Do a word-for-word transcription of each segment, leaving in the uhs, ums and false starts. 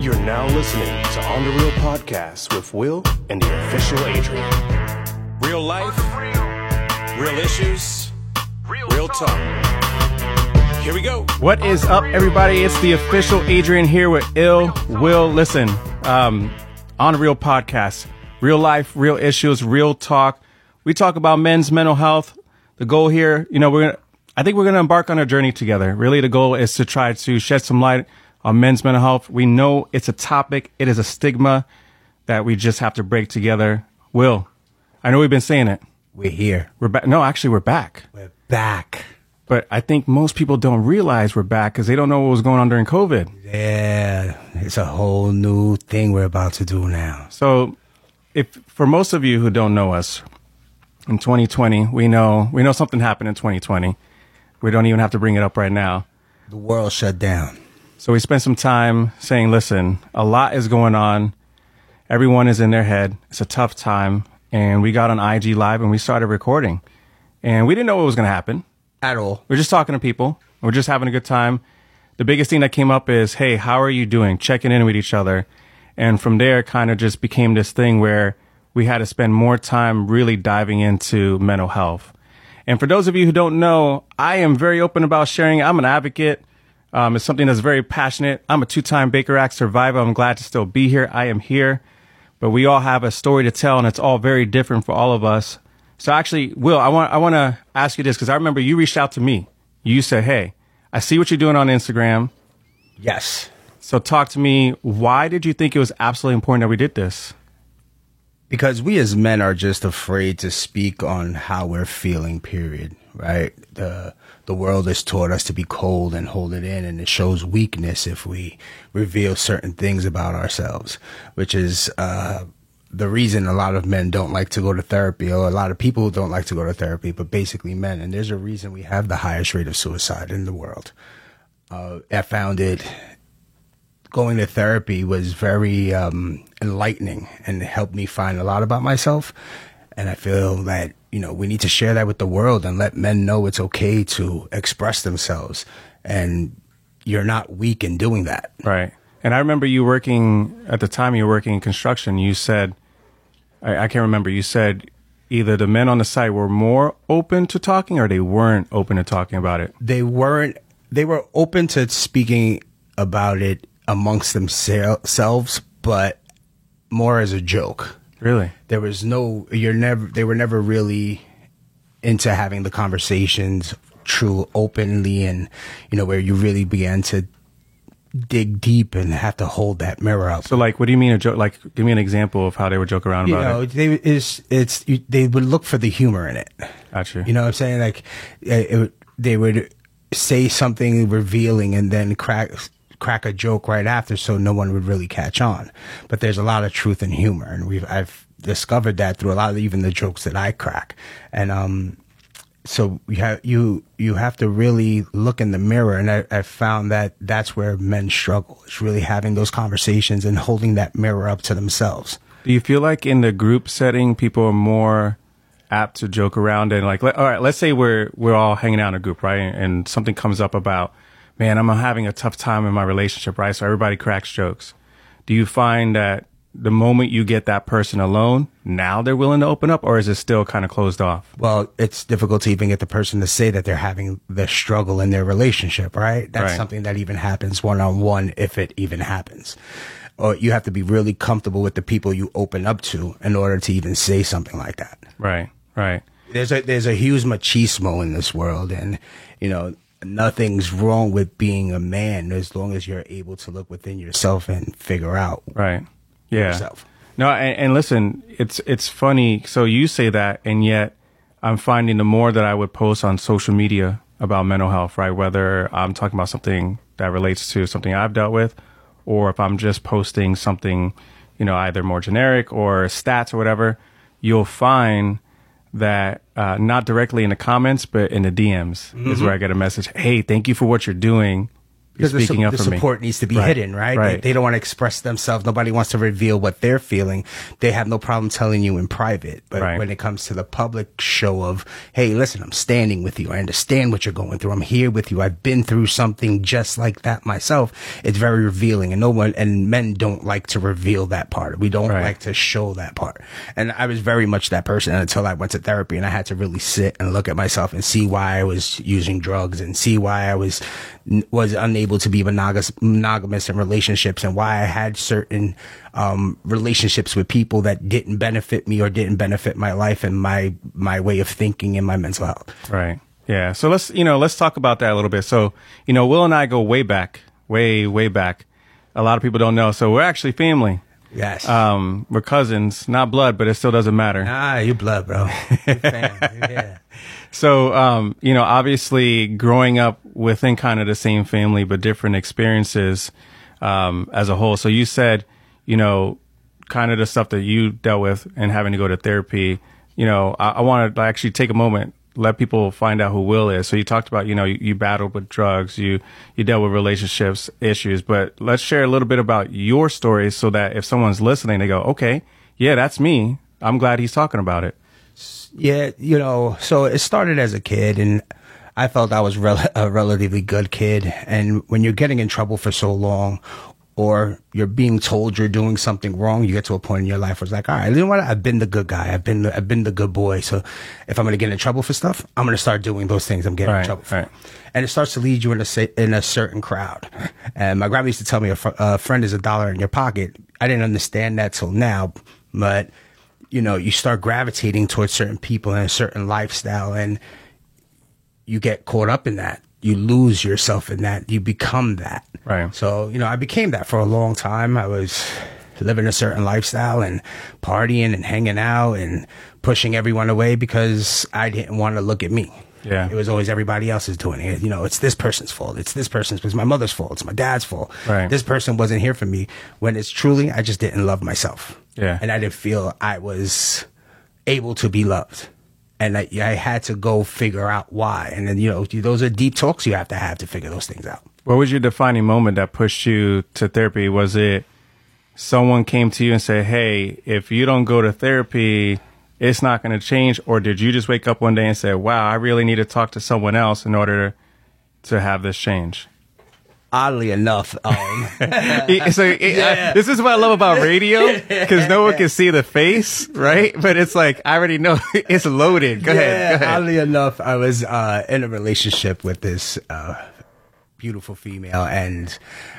You're now listening to On The Real Podcast with Will and the official Adrian. Real life, real issues, real talk. Here we go. What is up, everybody? It's the official Adrian here with Ill Will. Listen, um, On The Real Podcast, real life, real issues, real talk. We talk about men's mental health. The goal here, you know, we're gonna, I think we're going to embark on a journey together. Really, the goal is to try to shed some light on men's mental health. We know it's a topic. It is a stigma that we just have to break together. Will, I know we've been saying it. We're here. We're back. No, actually, we're back. We're back. But I think most people don't realize we're back because they don't know what was going on during COVID. Yeah, it's a whole new thing we're about to do now. So if for most of you who don't know us, in twenty twenty, we know we know something happened in twenty twenty. We don't even have to bring it up right now. The world shut down. So we spent some time saying, listen, a lot is going on. Everyone is in their head. It's a tough time. And we got on I G Live and we started recording. And we didn't know what was going to happen. At all. We're just talking to people. We're just having a good time. The biggest thing that came up is, hey, how are you doing? Checking in with each other. And from there, it kind of just became this thing where we had to spend more time really diving into mental health. And for those of you who don't know, I am very open about sharing. I'm an advocate. Um, it's something that's very passionate. I'm a two-time Baker Act survivor. I'm glad to still be here. I am here. But we all have a story to tell, and it's all very different for all of us. So actually, Will, I want I want to ask you this, because I remember you reached out to me. You said, hey, I see what you're doing on Instagram. Yes. So talk to me. Why did you think it was absolutely important that we did this? Because we as men are just afraid to speak on how we're feeling, period, right? The the world has taught us to be cold and hold it in, and it shows weakness if we reveal certain things about ourselves, which is uh, the reason a lot of men don't like to go to therapy, or a lot of people don't like to go to therapy, but basically men. And there's a reason we have the highest rate of suicide in the world. Uh, I found it... Going to therapy was very um, enlightening and helped me find a lot about myself. And I feel that, you know, we need to share that with the world and let men know it's okay to express themselves. And you're not weak in doing that. Right. And I remember you working, at the time you were working in construction, you said, I, I can't remember, you said either the men on the site were more open to talking or they weren't open to talking about it. They weren't, they were open to speaking about it amongst themselves, but more as a joke. Really? There was no, you're never, they were never really into having the conversations true openly, and, you know, where you really began to dig deep and have to hold that mirror up. So, like, what do you mean a joke? Like, give me an example of how they would joke around you about know, it. They, it's, it's, you, they would look for the humor in it. Gotcha. You know what I'm saying? Like, it, it, they would say something revealing and then crack, crack a joke right after, so no one would really catch on. But there's a lot of truth and humor, and we've I've discovered that through a lot of even the jokes that I crack. And um, so you have you you have to really look in the mirror, and I, I found that that's where men struggle. It's really having those conversations and holding that mirror up to themselves. Do you feel like in the group setting, people are more apt to joke around and like, let, all right, let's say we're we're all hanging out in a group, right, and something comes up about, man, I'm having a tough time in my relationship, right? So everybody cracks jokes. Do you find that the moment you get that person alone, now they're willing to open up, or is it still kind of closed off? Well, it's difficult to even get the person to say that they're having the struggle in their relationship, right? That's Right. something that even happens one-on-one, if it even happens. Or you have to be really comfortable with the people you open up to in order to even say something like that. Right, right. There's a, there's a huge machismo in this world, and, you know, nothing's wrong with being a man as long as you're able to look within yourself and figure out Right. Yeah. yourself. No, and, and listen, it's it's funny. So you say that, and yet I'm finding the more that I would post on social media about mental health, right? Whether I'm talking about something that relates to something I've dealt with, or if I'm just posting something, you know, either more generic or stats or whatever, you'll find that uh, not directly in the comments, but in the D Ms mm-hmm. is where I get a message. Hey, thank you for what you're doing. you're Because speaking the, up the for me. support needs to be Right. hidden, right? Right. They, they don't want to express themselves. Nobody wants to reveal what they're feeling. They have no problem telling you in private. But Right. when it comes to the public show of, hey, listen, I'm standing with you. I understand what you're going through. I'm here with you. I've been through something just like that myself. It's very revealing, and no one, and men don't like to reveal that part. We don't Right. like to show that part. And I was very much that person until I went to therapy, and I had to really sit and look at myself and see why I was using drugs and see why I was was unable to be monogamous, monogamous in relationships, and why I had certain um, relationships with people that didn't benefit me or didn't benefit my life and my my way of thinking and my mental health. Right. Yeah. So let's, you know, let's talk about that a little bit. So, you know, Will and I go way back, way, way back. A lot of people don't know. So we're actually family. Yes. Um, we're cousins, not blood, but it still doesn't matter. ah, you blood, bro. You fan. Yeah. So, um, you know, obviously growing up within kind of the same family, but different experiences, um, as a whole. So you said, you know, kind of the stuff that you dealt with and having to go to therapy, you know, I, I want to actually take a moment, let people find out who Will is. So you talked about, you know, you, you battled with drugs, you, you dealt with relationships issues, but let's share a little bit about your story so that if someone's listening, they go, okay, yeah, that's me. I'm glad he's talking about it. Yeah, you know, so it started as a kid, and I felt I was rel- a relatively good kid. And when you're getting in trouble for so long, or you're being told you're doing something wrong, you get to a point in your life where it's like, all right, you know what? I've been the good guy. I've been the, I've been the good boy. So if I'm going to get in trouble for stuff, I'm going to start doing those things I'm getting Right, in trouble for. right. And it starts to lead you in a sa- in a certain crowd. And my grandma used to tell me a, fr- a friend is a dollar in your pocket. I didn't understand that till now, but you know, you start gravitating towards certain people and a certain lifestyle, and you get caught up in that. You lose yourself in that. You become that. Right. So, you know, I became that for a long time. I was living a certain lifestyle and partying and hanging out and pushing everyone away because I didn't want to look at me. Yeah. It was always everybody else is doing it. You know, it's this person's fault. It's this person's, it's my mother's fault. It's my dad's fault. Right. This person wasn't here for me, when it's truly, I just didn't love myself. Yeah. And I didn't feel I was able to be loved. And I, I had to go figure out why. And then, you know, those are deep talks you have to have to figure those things out. What was your defining moment that pushed you to therapy? Was it someone came to you and said, hey, if you don't go to therapy, it's not going to change? Or did you just wake up one day and say, wow, I really need to talk to someone else in order to have this change? Oddly enough, um, so it, I, this is what I love about radio, because no one can see the face, right? But it's like, I already know it's loaded. Go yeah, ahead. Go ahead. Oddly enough, I was uh, in a relationship with this uh, beautiful female, and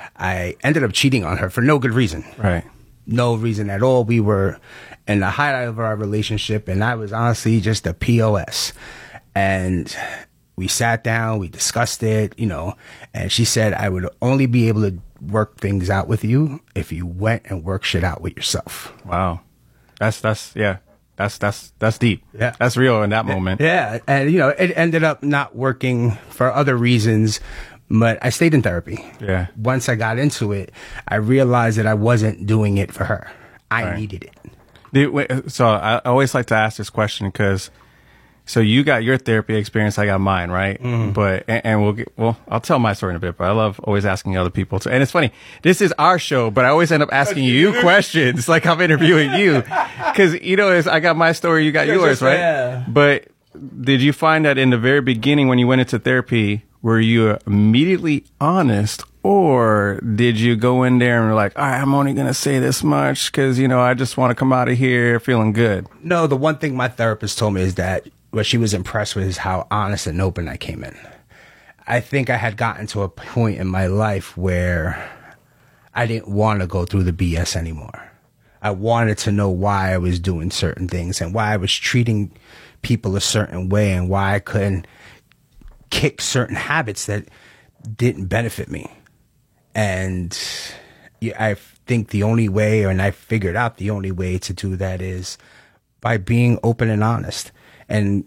I ended up cheating on her for no good reason. Right. No reason at all. We were in the highlight of our relationship, and I was honestly just a P O S. And we sat down, we discussed it, you know, and she said I would only be able to work things out with you if you went and worked shit out with yourself. Wow. That's, that's, yeah. That's, that's, that's deep. Yeah. That's real in that moment. Yeah. And, you know, it ended up not working for other reasons, but I stayed in therapy. Yeah. Once I got into it, I realized that I wasn't doing it for her. I Right. needed it. Dude, wait, so I always like to ask this question because, so you got your therapy experience, I got mine, right? Mm-hmm. But and, and we'll get, well, I'll tell my story in a bit. But I love always asking other people to. And it's funny, this is our show, but I always end up asking you questions, like I'm interviewing you, because you know, it's, I got my story, you got yours, right? Yeah. But did you find that in the very beginning when you went into therapy, were you immediately honest? Or did you go in there and were like, all right, I'm only going to say this much because, you know, I just want to come out of here feeling good? No, the one thing my therapist told me is that what she was impressed with is how honest and open I came in. I think I had gotten to a point in my life where I didn't want to go through the B S anymore. I wanted to know why I was doing certain things and why I was treating people a certain way and why I couldn't kick certain habits that didn't benefit me. And yeah, I think the only way, and I figured out the only way to do that is by being open and honest. And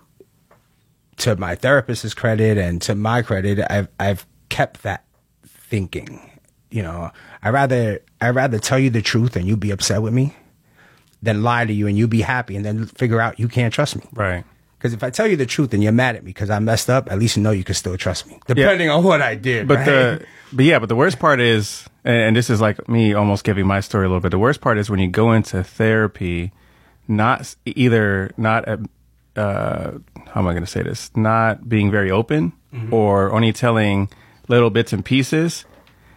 to my therapist's credit and to my credit, I've I've kept that thinking. You know, I rather I rather tell you the truth and you be upset with me than lie to you and you be happy and then figure out you can't trust me. Right. Because if I tell you the truth and you're mad at me because I messed up, at least you know you can still trust me, depending yeah. on what I did. But right? the but yeah, but the worst part is, and this is like me almost giving my story a little bit. The worst part is when you go into therapy, not either not uh, how am I going to say this? Not being very open, mm-hmm. or only telling little bits and pieces,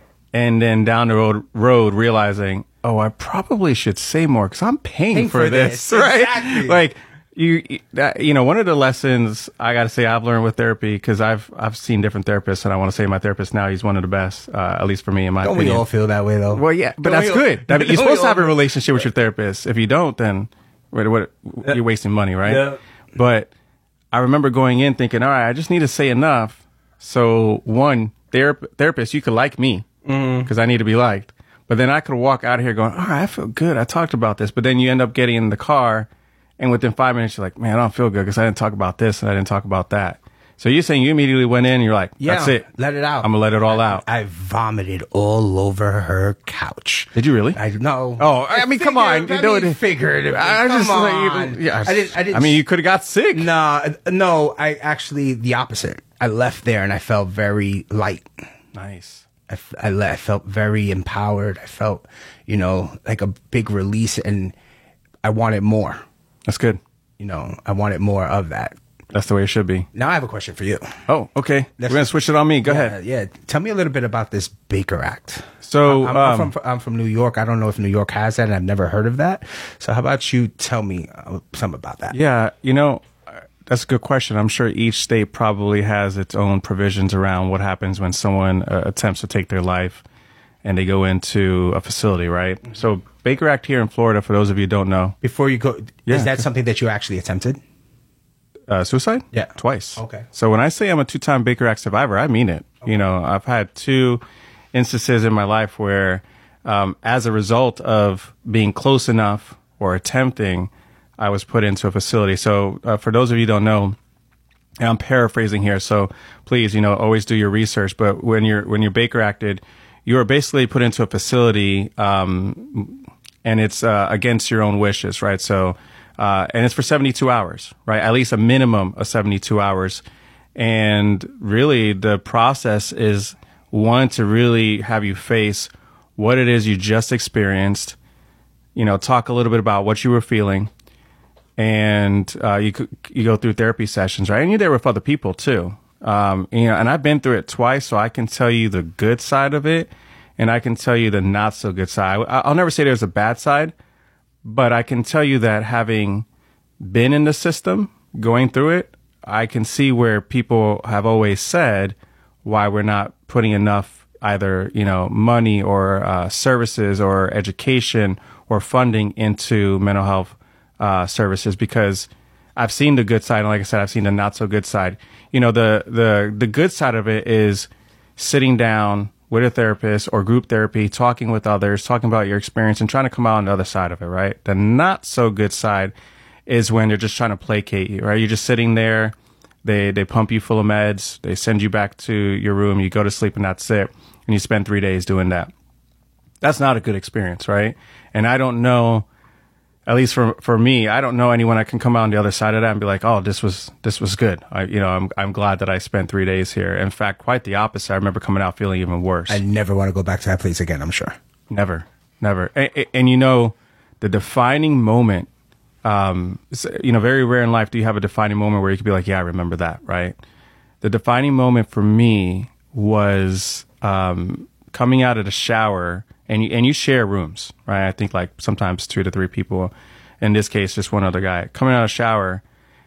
and then down the road road realizing, oh, I probably should say more because I'm paying, paying for, for this, this, right? Exactly. Like. You, that, you know, one of the lessons I got to say I've learned with therapy, because I've I've seen different therapists, and I want to say my therapist now, he's one of the best, uh, at least for me, in my don't opinion. Don't we all feel that way, though? Well, yeah, but don't that's good. All, I mean, you're supposed to have a relationship with your therapist. If you don't, then what, what, you're wasting money, right? Yeah. But I remember going in thinking, all right, I just need to say enough. So, one, therap- therapist, you could like me, because mm-hmm. I need to be liked. But then I could walk out of here going, all right, I feel good. I talked about this. But then you end up getting in the car, and within five minutes, you're like, man, I don't feel good because I didn't talk about this and I didn't talk about that. So you're saying you immediately went in and you're like, yeah, that's it. Let it out. I'm going to let it all I, out. I vomited all over her couch. Did you really? I know. Oh, I mean, come on. You know it. Figured. I come just, on. Like, yeah, I didn't, I didn't. I mean, you could have got sick. Nah, no, I actually, the opposite. I left there and I felt very light. Nice. I, I, I felt very empowered. I felt, you know, like a big release, and I wanted more. That's good. You know, I wanted more of that. That's the way it should be. Now I have a question for you. Oh, okay. That's, We're going to switch it on me. Go yeah, ahead. Yeah. Tell me a little bit about this Baker Act. So I'm, um, I'm, from, I'm from New York. I don't know if New York has that, and I've never heard of that. So how about you tell me uh, something about that? Yeah, you know, that's a good question. I'm sure each state probably has its own provisions around what happens when someone uh, attempts to take their life and they go into a facility, right? Mm-hmm. So Baker Act here in Florida, for those of you who don't know. Before you go, yeah. is that something that you actually attempted? Uh, suicide? Yeah. Twice. Okay. So when I say I'm a two-time Baker Act survivor, I mean it. Okay. You know, I've had two instances in my life where um, as a result of being close enough or attempting, I was put into a facility. So uh, for those of you who don't know, and I'm paraphrasing here, so please, you know, always do your research. But when you're when you're Baker Acted, you are basically put into a facility, um, and it's uh, against your own wishes, right? So, uh, and it's for seventy-two hours, right? At least a minimum of seventy-two hours. And really, the process is one to really have you face what it is you just experienced. You know, talk a little bit about what you were feeling. And uh, you you go through therapy sessions, right? And you're there with other people too. Um, you know, and I've been through it twice, so I can tell you the good side of it, and I can tell you the not so good side. I, I'll never say there's a bad side, but I can tell you that having been in the system, going through it, I can see where people have always said why we're not putting enough either, you know, money or uh, services or education or funding into mental health Uh, services, because I've seen the good side, and like I said, I've seen the not so good side. You know, the the the good side of it is sitting down with a therapist or group therapy, talking with others, talking about your experience, and trying to come out on the other side of it, right? The not so good side is when they're just trying to placate you, right? You're just sitting there, they they pump you full of meds, they send you back to your room, you go to sleep, and that's it, and you spend three days doing that. That's not a good experience, right? And I don't know. At least for for me, I don't know anyone that can come out on the other side of that and be like, "Oh, this was this was good." I, you know, I'm I'm glad that I spent three days here. In fact, quite the opposite. I remember coming out feeling even worse. I never want to go back to that place again. I'm sure. Never, never. And, and, and you know, the defining moment. Um, you know, very rare in life do you have a defining moment where you could be like, "Yeah, I remember that." Right. The defining moment for me was um, coming out of the shower. And you, and you share rooms, right? I think like sometimes two to three people. In this case, just one other guy coming out of the shower.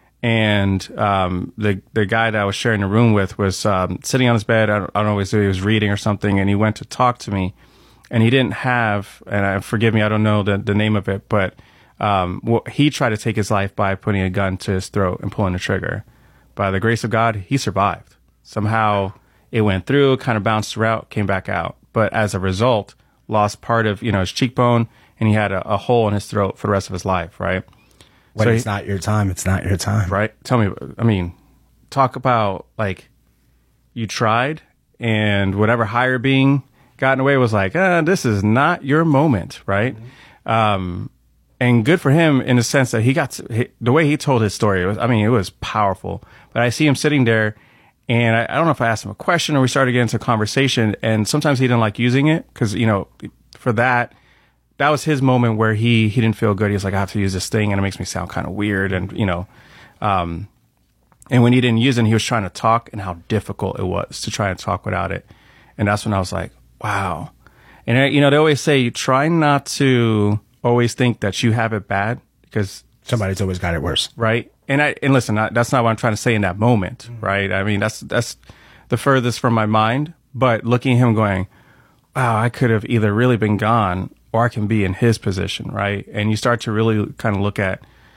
And um, the the guy that I was sharing the room with was um, sitting on his bed. I don't, I don't know if he was reading or something. And he went to talk to me. And he didn't have, and I, forgive me, I don't know the, the name of it, but um, well, he tried to take his life by putting a gun to his throat and pulling the trigger. By the grace of God, he survived. Somehow it went through, kind of bounced around, came back out. But as a result, lost part of, you know, his cheekbone, and he had a, a hole in his throat for the rest of his life, right? When so it's he, not your time, it's not your time. Right? Tell me, I mean, talk about, like, you tried, and whatever higher being got in the way was like, uh, this is not your moment, right? Mm-hmm. Um, and good for him in the sense that he got to, he, the way he told his story. It was, I mean, it was powerful. But I see him sitting there, and I, I don't know if I asked him a question or we started getting into a conversation. And sometimes he didn't like using it because, you know, for that, that was his moment where he he didn't feel good. He was like, I have to use this thing, and it makes me sound kind of weird, and you know. Um, And when he didn't use it, he was trying to talk, and how difficult it was to try and talk without it. And that's when I was like, wow. And, uh, you know, they always say, try not to always think that you have it bad, because somebody's always got it worse. Right. And I, and listen, I, that's not what I'm trying to say in that moment. Mm-hmm. Right. I mean, that's, that's the furthest from my mind, but looking at him going, wow, I could have either really been gone or I can be in his position. Right. And you start to really kind of look at,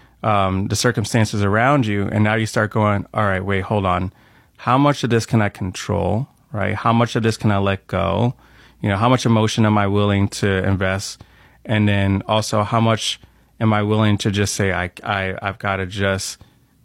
Um, the circumstances around you. And now you start going, all right, wait, hold on. How much of this can I control, right? How much of this can I let go? You know, how much emotion am I willing to invest? And then also, how much am I willing to just say, I, I, I've got to just,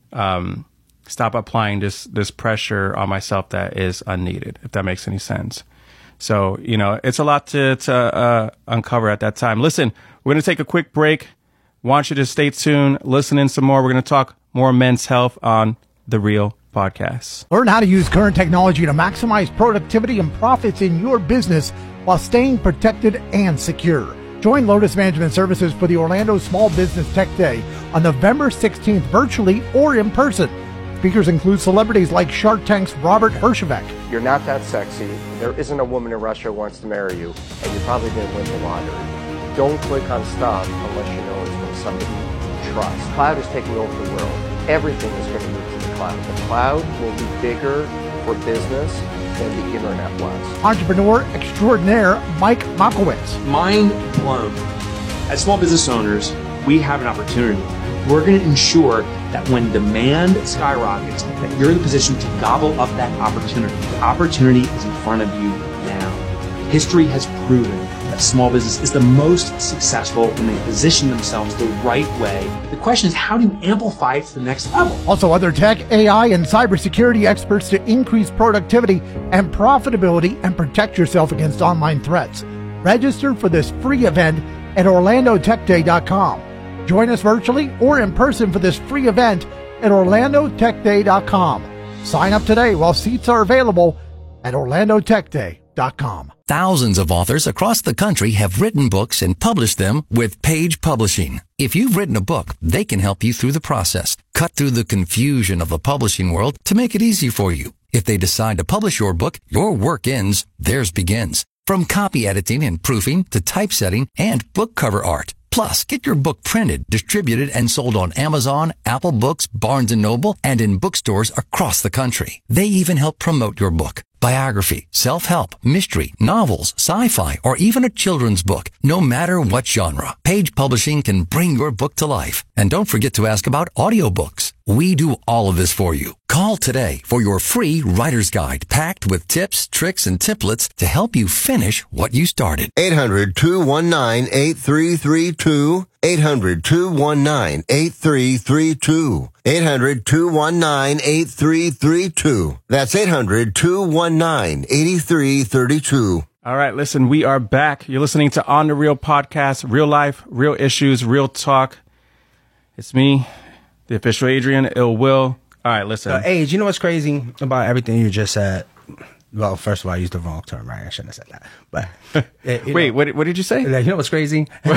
um, stop applying this, this pressure on myself that is unneeded, if that makes any sense. So, you know, it's a lot to, to, uh, uncover at that time. Listen, we're going to take a quick break. Want you to stay tuned, listen in some more. We're going to talk more men's health on The Real Podcast. Learn how to use current technology to maximize productivity and profits in your business while staying protected and secure. Join Lotus Management Services for the Orlando Small Business Tech Day on November sixteenth, virtually or in person. Speakers include celebrities like Shark Tank's Robert Herjavec. You're not that sexy. There isn't a woman in Russia who wants to marry you, and you probably didn't win the lottery. Don't click on stuff unless you know it's from somebody you trust. Cloud is taking over the world. Everything is going to move to the cloud. The cloud will be bigger for business than the internet was. Entrepreneur extraordinaire Mike Makowitz. Mind blown. As small business owners, we have an opportunity. We're going to ensure that when demand skyrockets, that you're in the position to gobble up that opportunity. The opportunity is in front of you now. History has proven that small business is the most successful when they position themselves the right way. The question is, how do you amplify it to the next level? Also, other tech, A I, and cybersecurity experts to increase productivity and profitability and protect yourself against online threats. Register for this free event at orlando tech day dot com. Join us virtually or in person for this free event at orlando tech day dot com. Sign up today while seats are available at orlando tech day dot com. Thousands of authors across the country have written books and published them with Page Publishing. If you've written a book, they can help you through the process, cut through the confusion of the publishing world to make it easy for you. If they decide to publish your book, your work ends, theirs begins. From copy editing and proofing to typesetting and book cover art. Plus, get your book printed, distributed, and sold on Amazon, Apple Books, Barnes and Noble, and in bookstores across the country. They even help promote your book. Biography, self-help, mystery, novels, sci-fi, or even a children's book. No matter what genre, Page Publishing can bring your book to life. And don't forget to ask about audiobooks. We do all of this for you. Call today for your free writer's guide packed with tips, tricks, and templates to help you finish what you started. eight hundred, two one nine, eight three three two. eight hundred, two one nine, eight three three two. eight hundred, two one nine, eight three three two. That's eight hundred, two one nine, eight three three two. All right, listen, we are back. You're listening to On the Real Podcast, real life, real issues, real talk. It's me, the official Adrian Ill Will. All right, listen. Uh, Age, you know what's crazy about everything you just said? Well, first of all, I used the wrong term, right? I shouldn't have said that. But uh, wait, know, what, what did you say? You know what's crazy? you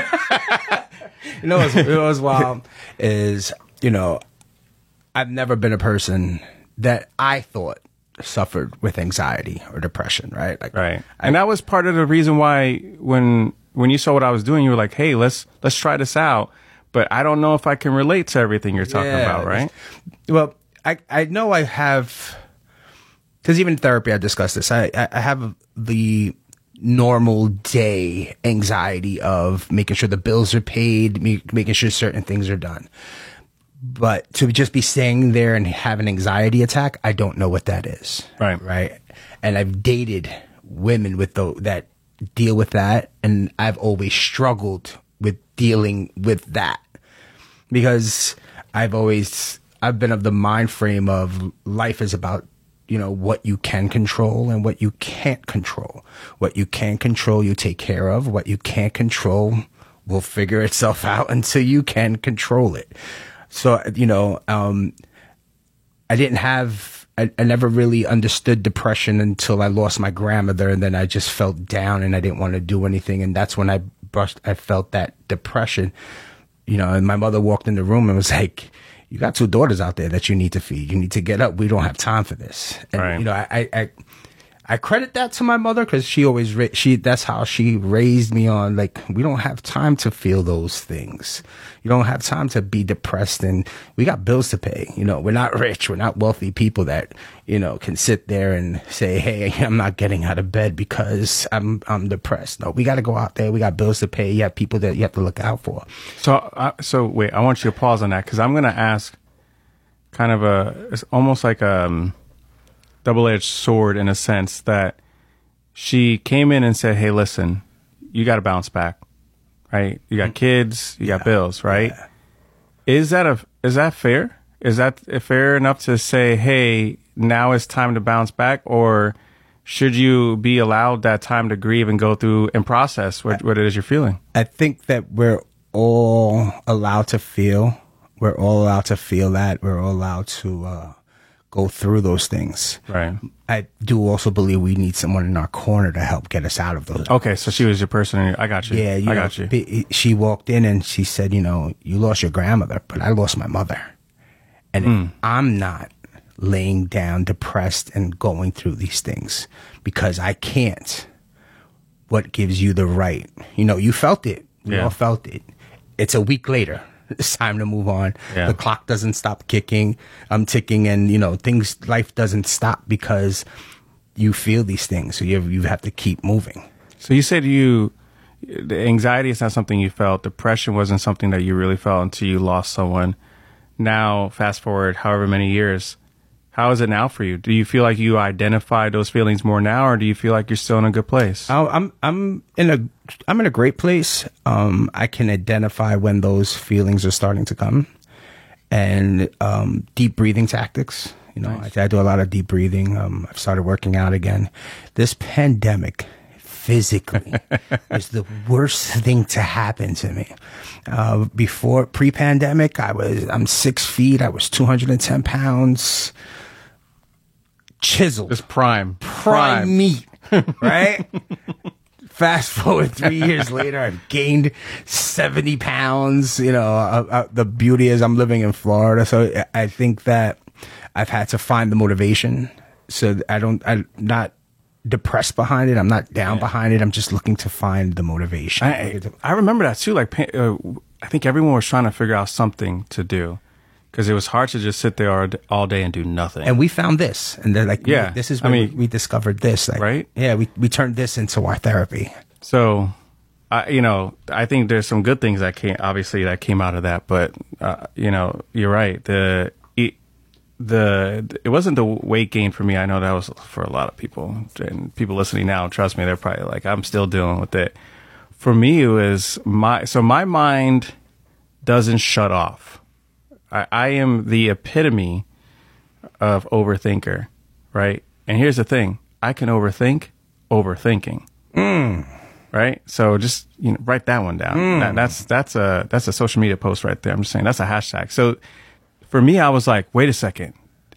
know what's, you know what's wild is, you know, I've never been a person that I thought suffered with anxiety or depression, right? Like, right. I, and that was part of the reason why when when you saw what I was doing, you were like, "Hey, let's let's try this out." But I don't know if I can relate to everything you're talking yeah, about, right? Well, I I know I have, because even in therapy I discussed this. I I have the normal day anxiety of making sure the bills are paid, making sure certain things are done. But to just be staying there and have an anxiety attack, I don't know what that is. Right. Right. And I've dated women with the, that deal with that. And I've always struggled with dealing with that because I've always, I've been of the mind frame of life is about, you know, what you can control and what you can't control. What you can control, you take care of. What you can't control, will figure itself out until you can control it. So, you know, um, I didn't have, I, I never really understood depression until I lost my grandmother, and then I just felt down and I didn't want to do anything. And that's when I brushed, I felt that depression, you know, and my mother walked in the room and was like, you got two daughters out there that you need to feed. You need to get up. We don't have time for this. And, right. you know, I, I, I credit that to my mother because she always, ra- she, that's how she raised me on, like, we don't have time to feel those things. You don't have time to be depressed, and we got bills to pay. You know, we're not rich. We're not wealthy people that, you know, can sit there and say, hey, I'm not getting out of bed because I'm, I'm depressed. No, we got to go out there. We got bills to pay. You have people that you have to look out for. So, uh, so wait, I want you to pause on that because I'm going to ask kind of a, it's almost like a um, double-edged sword in a sense that she came in and said, hey, listen, you got to bounce back. Right, you got kids, you got Yeah. bills, right? Yeah. Is that a is that fair? Is that fair enough to say, hey, now it's time to bounce back, or should you be allowed that time to grieve and go through and process what, what it is you're feeling? I think that we're all allowed to feel. We're all allowed to feel that. We're all allowed to uh, go through those things. Right. I do also believe we need someone in our corner to help get us out of those. Okay, so she was your person. I got you. Yeah, you I know, got you. b- She walked in and she said, you know, you lost your grandmother, but I lost my mother. And Mm. I'm not laying down depressed and going through these things because I can't. What gives you the right? You know, you felt it. We Yeah. all felt it. It's a week later. It's time to move on. Yeah. The clock doesn't stop kicking. I'm ticking, and you know, things. Life doesn't stop because you feel these things. So you you have to keep moving. So you said you, the anxiety is not something you felt. Depression wasn't something that you really felt until you lost someone. Now, fast forward however many years, how is it now for you? Do you feel like you identify those feelings more now, or do you feel like you're still in a good place? Oh, I'm I'm in a I'm in a great place. Um, I can identify when those feelings are starting to come, and um, deep breathing tactics. You know, Nice. I, I do a lot of deep breathing. Um, I've started working out again. This pandemic, physically, is the worst thing to happen to me. Uh, before pre-pandemic, I was I'm six feet. I was two hundred ten pounds. Chiseled. It's prime. prime meat, right? Fast forward three years later, I've gained seventy pounds. You know, uh, uh, the beauty is I'm living in Florida, so I think that I've had to find the motivation. So I don't, I'm not depressed behind it. I'm not down behind it. I'm just looking to find the motivation. I, I remember that too. Like, pa- uh, I think everyone was trying to figure out something to do because it was hard to just sit there all, d- all day and do nothing. And we found this, and they're like, Yeah, this is I where mean- we, we discovered this, like, Right? Yeah, we we turned this into our therapy. So, I, you know, I think there's some good things that came, obviously, that came out of that. But, uh, you know, you're right. The it, the it wasn't the weight gain for me. I know that was for a lot of people, and people listening now. Trust me, they're probably like, I'm still dealing with it. For me, it was my so my mind doesn't shut off. I, I am the epitome of overthinker, right? And here's the thing: I can overthink overthinking. Right, so just you know, write that one down. Mm. That, that's that's a that's a social media post right there. I'm just saying that's a hashtag. So for me, I was like, wait a second,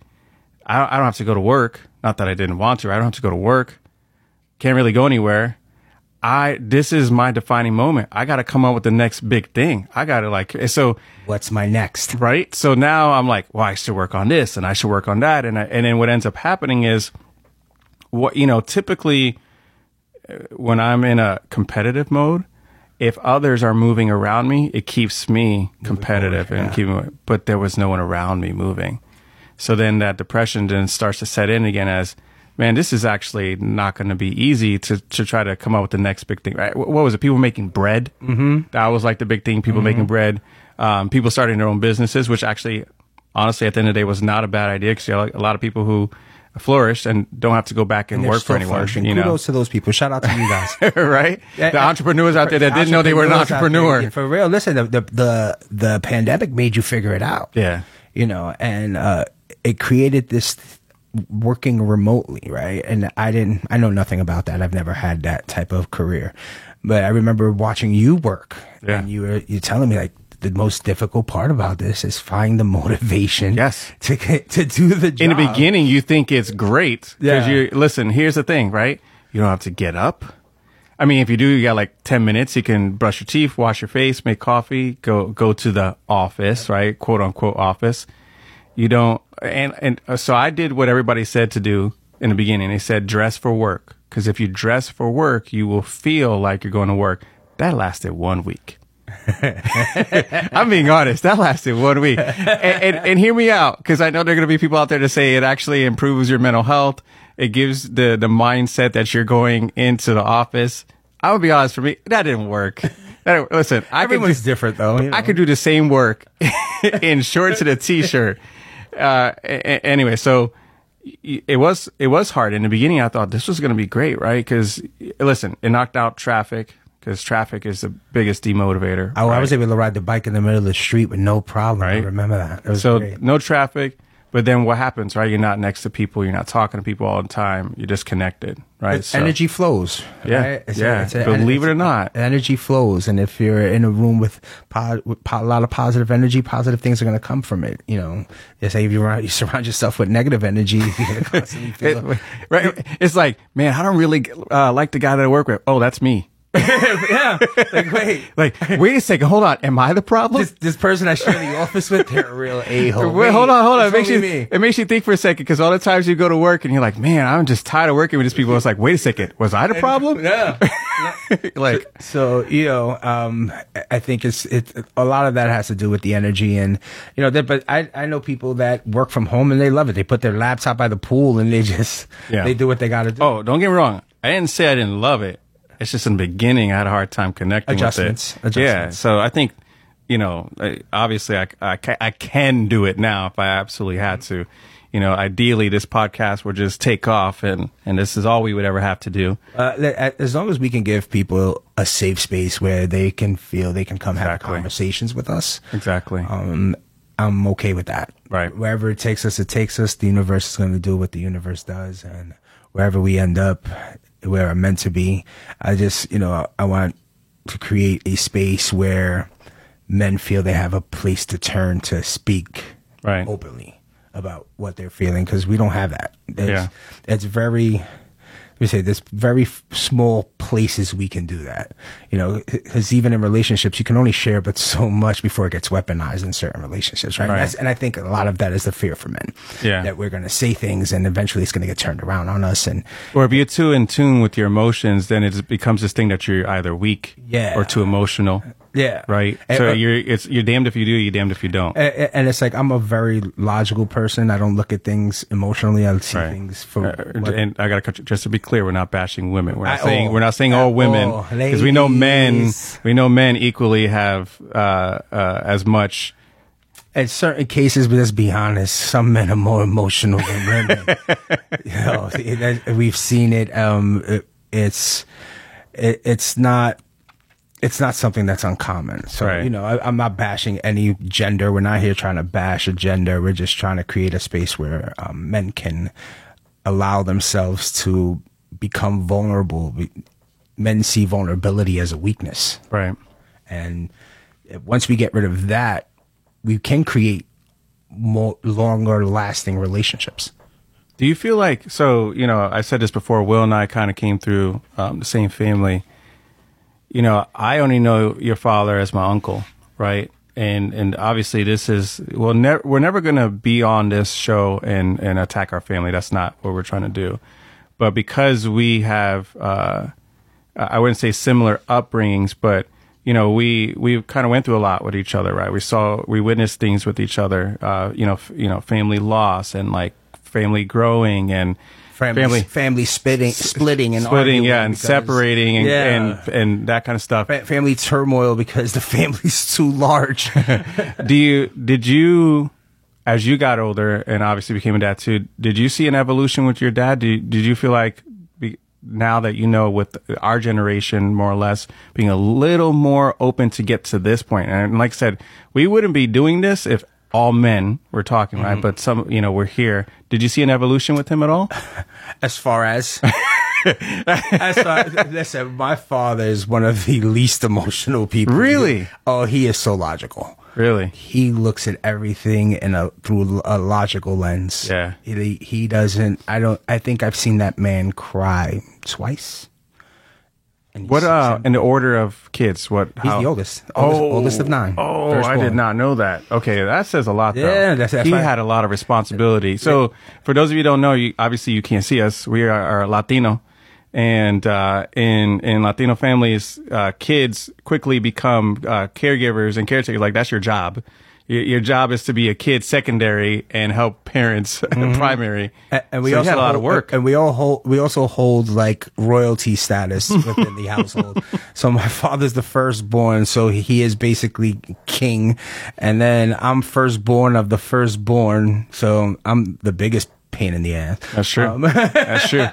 I don't, I don't have to go to work. Not that I didn't want to. I don't have to go to work. Can't really go anywhere. I this is my defining moment. I got to come up with the next big thing. I got to like so. What's my next? Right. So now I'm like, well, I should work on this and I should work on that, and I, and then what ends up happening is, what you know, typically when I'm in a competitive mode, if others are moving around me, it keeps me competitive forward, and yeah. keeping. But there was no one around me moving, so then that depression then starts to set in again. As man, this is actually not going to be easy to to try to come up with the next big thing. Right? What was it? People making bread. Mm-hmm. That was like the big thing. People mm-hmm. making bread. Um, people starting their own businesses, which actually, honestly, at the end of the day, was not a bad idea because you know, a lot of people who flourished and don't have to go back and, And they're work for still anyone. flourishing. You know? Kudos to those people. Shout out to you guys. Right? Yeah, The I- entrepreneurs out there that didn't know they were an Entrepreneurs out there, entrepreneur. yeah, for real. Listen, the, the the the pandemic made you figure it out. Yeah. You know, and uh, it created this working remotely, right? And I didn't. I know nothing about that. I've never had that type of career. But I remember watching you work, Yeah. and you were you telling me like the most difficult part about this is find the motivation. Yes. to get, to do the job. In the beginning, you think it's great because Yeah. you listen. Here's the thing, right? You don't have to get up. I mean, if you do, you got like ten minutes. You can brush your teeth, wash your face, make coffee, go go to the office, right? Quote unquote office. You don't, and and uh, so I did what everybody said to do in the beginning. They said dress for work, because if you dress for work, you will feel like you're going to work. That lasted one week. I'm being honest. That lasted one week. And, and, and hear me out, because I know there are going to be people out there to say it actually improves your mental health. It gives the, the mindset that you're going into the office. I would be honest, for me, that didn't work. That, listen, I could Everyone's do, different though. You know? I could do the same work in shorts and a t-shirt. Uh, a- a- anyway, so y- it was, it was hard. In the beginning, I thought this was going to be great, right? Because listen, it knocked out traffic. Because traffic is the biggest demotivator. I, I right? was able to ride the bike in the middle of the street with no problem. I Right. remember that. It was So great. no traffic, but then what happens, right? You're not next to people. You're not talking to people all the time. You're just connected, right? So, Energy flows. Yeah, right? It's yeah. it's a- Believe it it's- or not. energy flows, and if you're in a room with, po- with po- a lot of positive energy, positive things are going to come from it. You know, they say if you, around, you surround yourself with negative energy, you're going to constantly feel. It- right? It's like, man, I don't really uh, like the guy that I work with. Oh, that's me. yeah, like wait, Like, wait a second, hold on. Am I the problem? this this person I share the office with, they're a real a hole. Wait, hold on, hold on. It makes you, me. it makes you think for a second, because all the times you go to work and you're like, man, I'm just tired of working with these people. It's like, wait a second, was I the problem? Yeah. Like, So, you know, um, I think it's, it's, a lot of that has to do with the energy and, you know, that, but I, I know people that work from home and they love it. They put their laptop by the pool and they just, Yeah. they do what they got to do. oh, don't get me wrong. I didn't say I didn't love it. It's just in the beginning, I had a hard time connecting Adjustments. with it. Yeah. Adjustments. So I think, you know, I- obviously I, I, ca- I can do it now if I absolutely had to. You know, ideally this podcast would just take off and, and this is all we would ever have to do. Uh, that- as long as we can give people a safe space where they can feel they can come have Exactly. conversations with us. Exactly. Um, I'm okay with that. Right. Wherever it takes us, it takes us. The universe is going to do what the universe does. And wherever we end up, where I'm meant to be, I just, you know, I want to create a space where men feel they have a place to turn to speak Right. openly about what they're feeling, because we don't have that. It's, Yeah. it's very, we say there's very f- small places we can do that, you know, because even in relationships, you can only share but so much before it gets weaponized in certain relationships, right? Right. And, that's, and I think a lot of that is the fear for men, Yeah. that we're going to say things and eventually it's going to get turned around on us. And Or if you're too in tune with your emotions, then it becomes this thing that you're either weak Yeah. or too emotional. yeah, Right. And, So uh, you're, it's, you're damned if you do, you're damned if you don't. and, and it's like, I'm a very logical person. I don't look at things emotionally. I see Right. things for Uh, what- and I got to just to be clear, we're not bashing women. We're not I- saying oh, we're not saying at all women, all. because we know men. Ladies. We know men equally have uh, uh, as much. in certain cases, but let's be honest, some men are more emotional than women. you know, it- it- we've seen it. Um, it, it's it, it's not it's not something that's uncommon. So Right. you know, I, I'm not bashing any gender. We're not here trying to bash a gender. We're just trying to create a space where um, men can allow themselves to become vulnerable. Men see vulnerability as a weakness. Right. And once we get rid of that, we can create more longer lasting relationships. Do you feel like, so, you know, I said this before, Will and I kind of came through um, the same family. You know, I only know your father as my uncle, right? And and obviously this is, well, ne- we're never going to be on this show and, and attack our family. That's not what we're trying to do. But because we have, uh, I wouldn't say similar upbringings, but, you know, we, we kind of went through a lot with each other, right? We saw, we witnessed things with each other, uh, you know, f- you know, family loss and like family growing and Family, family, family splitting, splitting and splitting, arguing yeah, and because- separating and, Yeah. and, and that kind of stuff. Fa- family turmoil because the family's too large. Do you, did you, as you got older and obviously became a dad too, did you see an evolution with your dad? Did, did you feel like be, now that you know with our generation, more or less, being a little more open to get to this point? And like I said, we wouldn't be doing this if all men were talking, right? But some, you know, we're here. Did you see an evolution with him at all? As far as That's why, listen, my father is one of the least emotional people. Really? Oh, he is so logical. Really? He looks at everything in a through a logical lens. Yeah. He, he doesn't. I don't. I think I've seen that man cry twice. And What he's- uh in the order of kids? What? He's how? the oldest. Oldest, oldest of nine. Oh, I Firstborn. did not know that. Okay, that says a lot. Though. Yeah, that's- that's he right. had a lot of responsibility. So, for those of you who don't know, you, obviously you can't see us. We are, are Latino, and uh, in in Latino families, uh, kids quickly become uh, caregivers and caretakers. Like that's your job. Your, your job is to be a kid secondary and help parents primary. And, and we So he also had a lot hold, of work. And we all hold. We also hold like royalty status within the household. So my father's the firstborn, so he is basically king. And then I'm firstborn of the firstborn, so I'm the biggest pain in the ass. That's true. Um, That's true.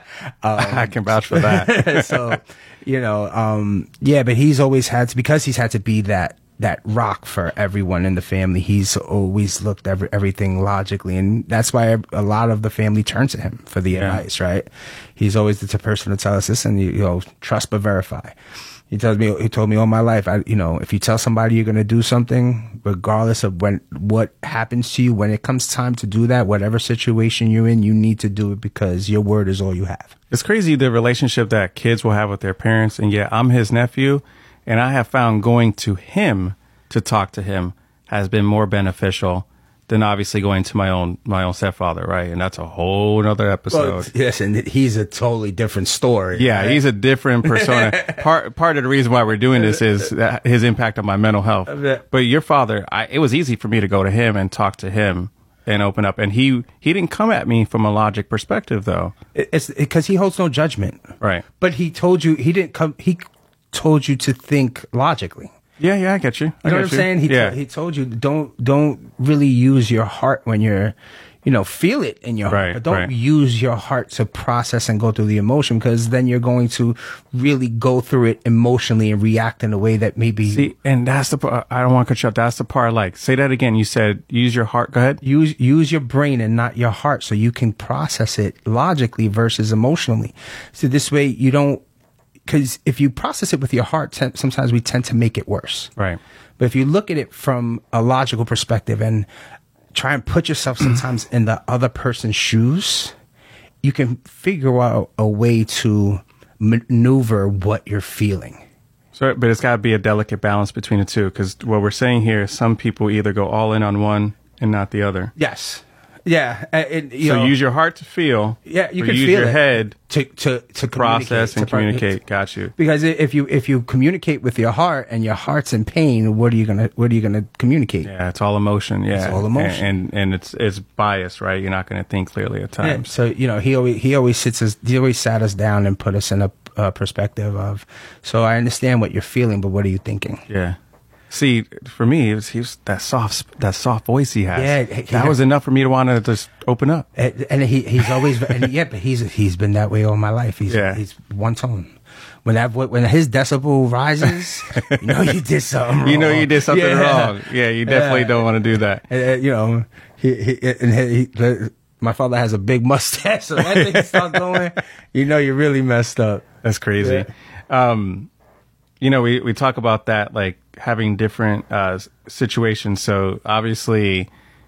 I can vouch for that. so, you know, um, yeah, but he's always had to, because he's had to be that, that rock for everyone in the family. He's always looked at every, everything logically. And that's why a lot of the family turns to him for the Yeah. advice, right? He's always the person to tell us this, and you, you know, trust but verify. He tells me, he told me all my life, I, you know, if you tell somebody you're going to do something, regardless of when, what happens to you, when it comes time to do that, whatever situation you're in, you need to do it because your word is all you have. It's crazy the relationship that kids will have with their parents. And yeah, I'm his nephew, and I have found going to him to talk to him has been more beneficial than obviously going to my own my own stepfather, right? And that's a whole nother episode. Well, yes, and he's a totally different story. Yeah, right? he's a different persona. part part of the reason why we're doing this is that his impact on my mental health. But your father, I, it was easy for me to go to him and talk to him and open up. And he he didn't come at me from a logic perspective, though. It's because he holds no judgment. Right. But he told you, he didn't come, he told you to think logically. Yeah, yeah, I get you. I You know get what I'm saying? He yeah. to, he told you don't don't really use your heart when you're, you know, feel it in your Right, heart, but don't right. use your heart to process and go through the emotion, because then you're going to really go through it emotionally and react in a way that maybe See, and that's the part. I don't want to cut you off. That's the part I like. Say that again. You said use your heart. Go ahead. use use your brain and not your heart, so you can process it logically versus emotionally. So this way you don't. Because if you process it with your heart, ten- sometimes we tend to make it worse. Right. But if you look at it from a logical perspective and try and put yourself sometimes in the other person's shoes, you can figure out a way to maneuver what you're feeling. So, but it's got to be a delicate balance between the two, because what we're saying here is some people either go all in on one and not the other. Yes. Yeah. uh, It, you So know, use your heart to feel. Yeah, you or can use feel your it. head to to to process and to pro- communicate. Got you. Because if you if you communicate with your heart and your heart's in pain, what are you gonna what are you gonna communicate? Yeah, it's all emotion. Yeah, It's all emotion. and and, and it's it's bias, right? You're not going to think clearly at Yeah, times. so you know he always he always sits us he always sat us down and put us in a uh, perspective of. So I understand what you're feeling, but what are you thinking? Yeah. See, for me, it was, he was that soft that soft voice he has. Yeah, he- that was enough for me to want to just open up. And, and he he's always and yeah, but he's he's been that way all my life. He's Yeah. he's one tone. When that when his decibel rises, you know you did something wrong. You know you did something Yeah. wrong. Yeah, you definitely Yeah. don't want to do that. And, uh, you know, he, he, and he, he, the, my father has a big mustache, so that thing starts going, you know, you're really messed up. That's crazy. Um, you know, we, we talk about that, like having different uh, s- situations. So obviously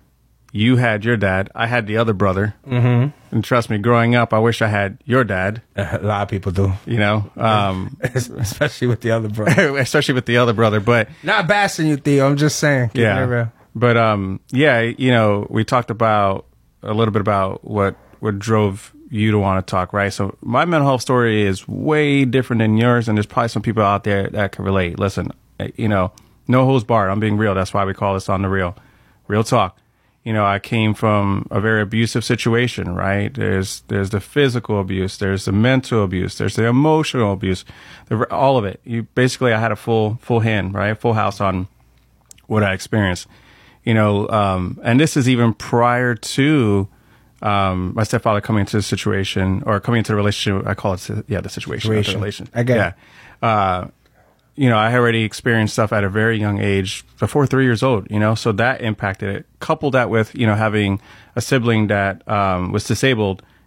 you had your dad. I had the other brother. Mm-hmm. And trust me, growing up, I wish I had your dad, A lot of people do, you know, um, especially with the other brother. especially with the other brother. But Not bashing you, Theo. I'm just saying. keeping it yeah, real. but um, yeah, you know, we talked about a little bit about what what drove you to want to talk, right? So my mental health story is way different than yours, and there's probably some people out there that can relate. Listen, eh, you know, no holds barred. I'm being real. That's why we call this On the Real, real talk. You know, I came from a very abusive situation, right? There's there's the physical abuse, there's the mental abuse, there's the emotional abuse, the, all of it. You basically, I had a full full hand, right, full house on what I experienced. You know, um, and this is even prior to um, my stepfather coming into the situation or coming into the relationship. I call it, yeah, the situation, not the Situation. relation. I get yeah. it. Uh, you know, I had already experienced stuff at a very young age, before three years old, you know, so that impacted it. Couple that with, you know, having a sibling that um, was disabled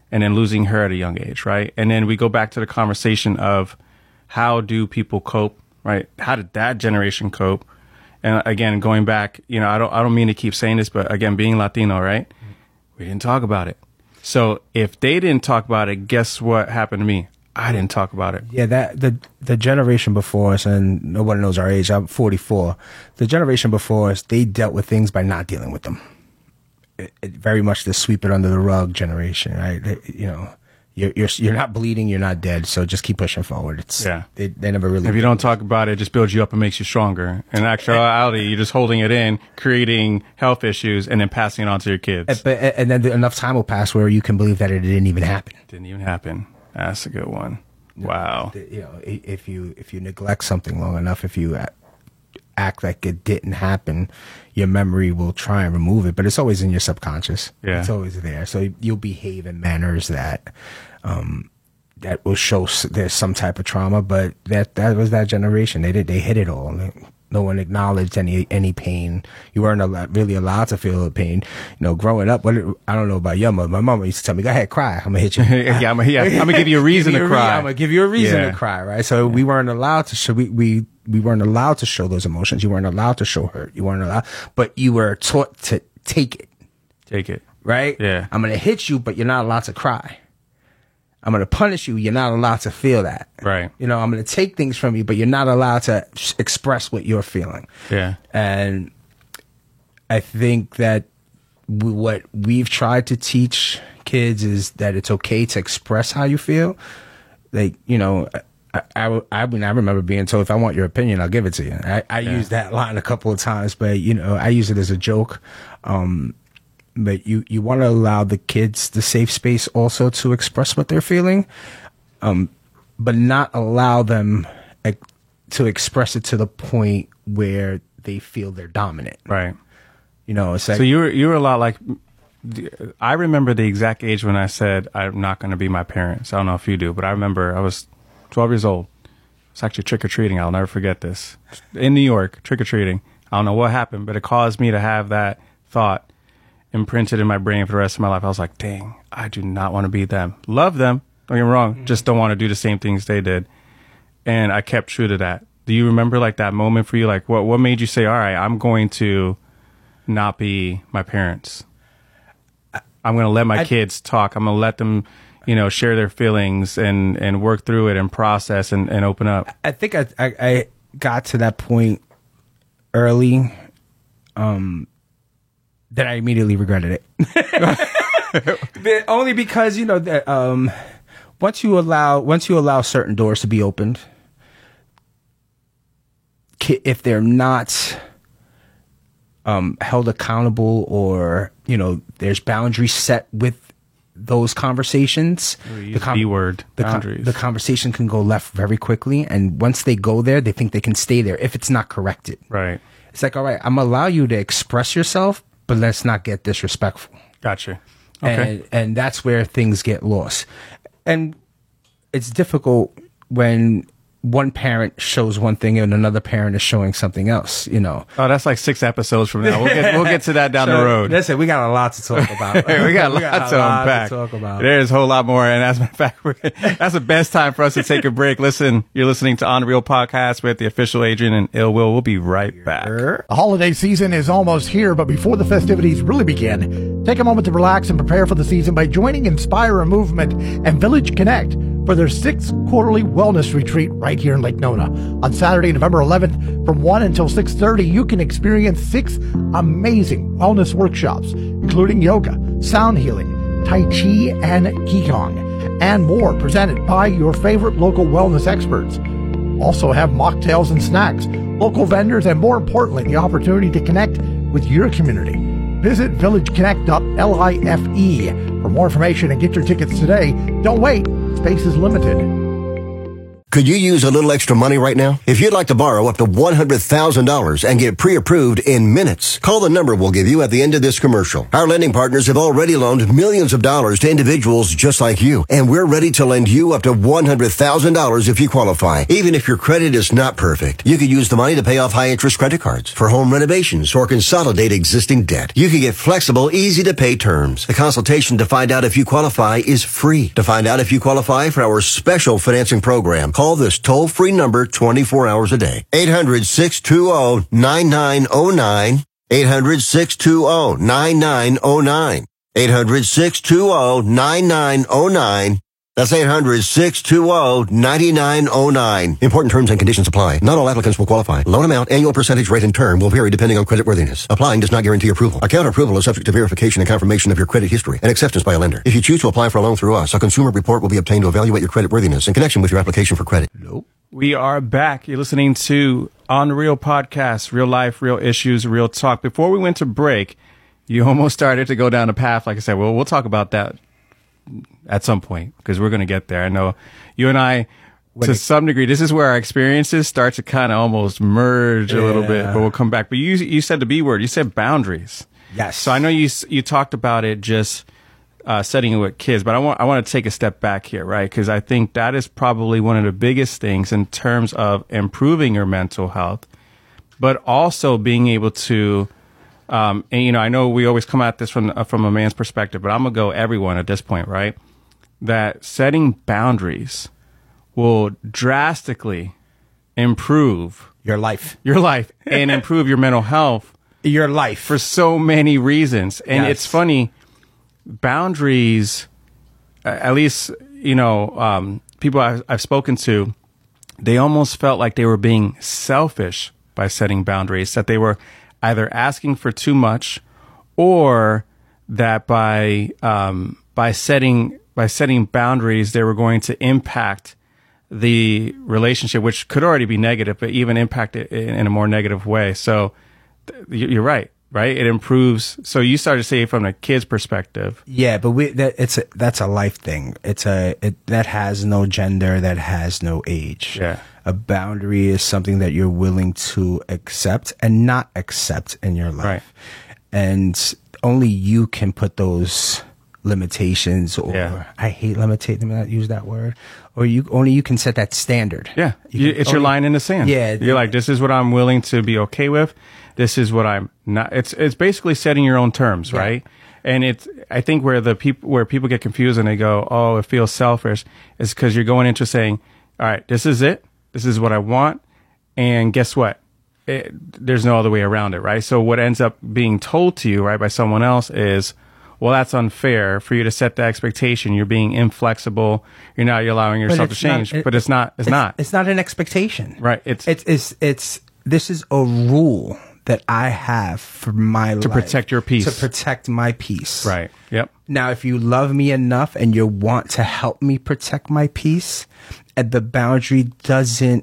and then losing her at a young age, right? And then we go back to the conversation of how do people cope, right? How did that generation cope? And again, going back, you know, I don't I don't mean to keep saying this, but again, being Latino, right? We didn't talk about it. So if they didn't talk about it, guess what happened to me? I didn't talk about it. Yeah, that the the generation before us, and nobody knows our age. I'm forty-four. The generation before us, they dealt with things by not dealing with them. It, it, very much the sweep it under the rug generation, right? They, you know, you're you're you're not bleeding, you're not dead, so just keep pushing forward. It's yeah. They, they never really. If you don't talk about it, it just builds you up and makes you stronger. In actuality, you're just holding it in, creating health issues, and then passing it on to your kids. And, but, and then enough time will pass where you can believe that it didn't even happen. Didn't even happen. That's a good one. Wow. You know, if you if you neglect something long enough, if you act like it didn't happen, your memory will try and remove it. But it's always in your subconscious. Yeah. It's always there. So you'll behave in manners that um, that will show there's some type of trauma. But that that was that generation. They did. They hit it all. No one acknowledged any any pain. You weren't allowed, really allowed to feel the pain. You know, growing up, what I don't know about your mother. My mama used to tell me, "Go ahead, cry. I'm gonna hit you. yeah, I'm, yeah, I'm gonna give you a reason to cry. Re- I'm gonna give you a reason yeah. to cry." Right. So yeah. we weren't allowed to show. We, we we weren't allowed to show those emotions. You weren't allowed to show hurt. You weren't allowed. But you were taught to take it. Take it. Right. Yeah. I'm gonna hit you, but you're not allowed to cry. I'm going to punish you. You're not allowed to feel that. Right. You know, I'm going to take things from you, but you're not allowed to express what you're feeling. Yeah. And I think that we, what we've tried to teach kids is that it's okay to express how you feel. Like, you know, I, I, I mean, I remember being told, if I want your opinion, I'll give it to you. I, I yeah. used that line a couple of times, but, you know, I use it as a joke. Um, But you, you want to allow the kids the safe space also to express what they're feeling, um, but not allow them ec- to express it to the point where they feel they're dominant. Right. You know, it's like, so you were you were a lot like. I remember the exact age when I said I'm not going to be my parents. I don't know if you do, but I remember I was twelve years old. It's actually trick or treating. I'll never forget this in New York. Trick or treating. I don't know what happened, but it caused me to have that thought imprinted in my brain for the rest of my life. I was like, dang, I do not want to be them. Love them, don't get me wrong, mm-hmm. just don't want to do the same things they did. And I kept true to that. Do you remember like that moment for you? Like what what made you say, all right, I'm going to not be my parents. I'm going to let my I, kids talk. I'm going to let them, you know, share their feelings and, and work through it and process and, and open up. I think I, I, I got to that point early. Um, Then I immediately regretted it. Only because, you know, that um, once you allow once you allow certain doors to be opened, if they're not um, held accountable, or you know, there's boundaries set with those conversations. The com- B word the boundaries. Com- the conversation can go left very quickly, and once they go there, they think they can stay there if it's not corrected. Right. It's like, all right, I'm gonna allow you to express yourself, but let's not get disrespectful. Gotcha. Okay. And, and that's where things get lost. And it's difficult when one parent shows one thing and another parent is showing something else, you know. Oh, that's like six episodes from now. We'll get we'll get to that down so, the road. Listen, we got a lot to talk about. we got we lots got to lot unpack. To talk about. There's a whole lot more. And as a matter of fact, we're, that's the best time for us to take a break. Listen, you're listening to On the Real Podcast with the official Adrian and Ill Will. We'll be right back. The holiday season is almost here, but before the festivities really begin, take a moment to relax and prepare for the season by joining Inspire a Movement and Village Connect for their sixth quarterly wellness retreat right here in Lake Nona. On Saturday, November eleventh, from one until six thirty, you can experience six amazing wellness workshops, including yoga, sound healing, Tai Chi, and Qigong, and more, presented by your favorite local wellness experts. Also have mocktails and snacks, local vendors, and more importantly, the opportunity to connect with your community. Visit village connect dot life for more information and get your tickets today. Don't wait. Space is limited. Could you use a little extra money right now? If you'd like to borrow up to one hundred thousand dollars and get pre-approved in minutes, call the number we'll give you at the end of this commercial. Our lending partners have already loaned millions of dollars to individuals just like you, and we're ready to lend you up to one hundred thousand dollars if you qualify. Even if your credit is not perfect, you could use the money to pay off high-interest credit cards, for home renovations, or consolidate existing debt. You can get flexible, easy-to-pay terms. The consultation to find out if you qualify is free. To find out if you qualify for our special financing program, call this toll-free number twenty-four hours a day. eight hundred, six two zero, nine nine zero nine. eight hundred, six two zero, nine nine zero nine. eight hundred, six two zero, nine nine zero nine. That's eight hundred, six two zero, nine nine zero nine. Important terms and conditions apply. Not all applicants will qualify. Loan amount, annual percentage rate, and term will vary depending on creditworthiness. Applying does not guarantee approval. Account approval is subject to verification and confirmation of your credit history and acceptance by a lender. If you choose to apply for a loan through us, a consumer report will be obtained to evaluate your creditworthiness in connection with your application for credit. Nope. We are back. You're listening to On the Real Podcast, real life, real issues, real talk. Before we went to break, you almost started to go down a path. Like I said, well, we'll talk about that at some point because we're going to get there. I know you and I, when to it, some degree, this is where our experiences start to kind of almost merge yeah. a little bit, but we'll come back. But you you said the B word. You said boundaries. Yes. So I know you you talked about it just uh, setting it with kids, but I want I want to take a step back here, right? Because I think that is probably one of the biggest things in terms of improving your mental health, but also being able to. Um, and, you know, I know we always come at this from uh, from a man's perspective, but I'm going to go everyone at this point, right? That setting boundaries will drastically improve your life, your life and improve your mental health, your life for so many reasons. And yes. it's funny, boundaries, uh, at least, you know, um, people I've, I've spoken to, they almost felt like they were being selfish by setting boundaries, that they were either asking for too much, or that by um, by setting by setting boundaries, they were going to impact the relationship, which could already be negative, but even impact it in a more negative way. So th- you're right, right? It improves. So you started to say it from a kid's perspective. Yeah, but we that it's a, that's a life thing. It's a it, that has no gender, that has no age. Yeah. A boundary is something that you're willing to accept and not accept in your life. Right. And only you can put those limitations, or yeah. I hate limitation, not use that word, or you only you can set that standard. Yeah. You you, can, it's only, your line in the sand. Yeah. You're like, this is what I'm willing to be okay with. This is what I'm not. It's, it's basically setting your own terms, yeah. right? And it's, I think where the people, where people get confused and they go, oh, it feels selfish, is because you're going into saying, all right, this is it. This is what I want. And guess what? It, there's no other way around it, right? So what ends up being told to you, right, by someone else is, well, that's unfair for you to set the expectation. You're being inflexible. You're not allowing yourself to change, not, it, but it's not, it's, it's not. It's not an expectation. Right. It's, it's, it's, it's, this is a rule that I have for my life. To protect your peace. To protect my peace. Right. Yep. Now, if you love me enough and you want to help me protect my peace, and the boundary doesn't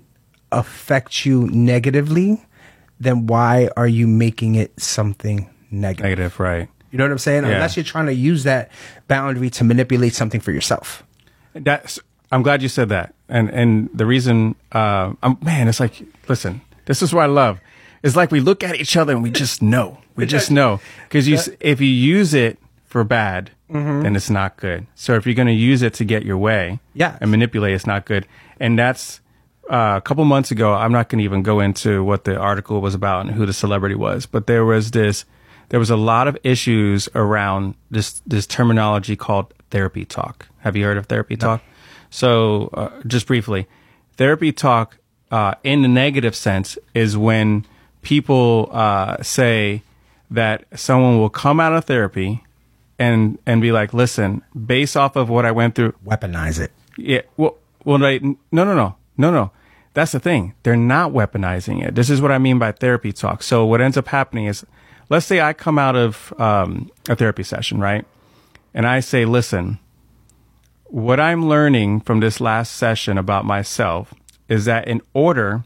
affect you negatively, then why are you making it something negative? Negative, right. You know what I'm saying? Yeah. Unless you're trying to use that boundary to manipulate something for yourself. That's, I'm glad you said that. And and the reason, uh, I'm, man, it's like, listen, this is what I love. It's like we look at each other and we just know. We just know. Because you, if you use it for bad, mm-hmm. then it's not good. So if you're going to use it to get your way yeah. and manipulate, it's not good. And that's uh, a couple months ago, I'm not going to even go into what the article was about and who the celebrity was, but there was this, there was a lot of issues around this, this terminology called therapy talk. Have you heard of therapy talk? No. So uh, just briefly, therapy talk uh, in the negative sense is when people uh, say that someone will come out of therapy and and be like, listen, based off of what I went through, weaponize it. Yeah. Well, well, right, no, no, no, no, no. That's the thing. They're not weaponizing it. This is what I mean by therapy talk. So what ends up happening is, let's say I come out of um, a therapy session, right? And I say, listen, what I'm learning from this last session about myself is that in order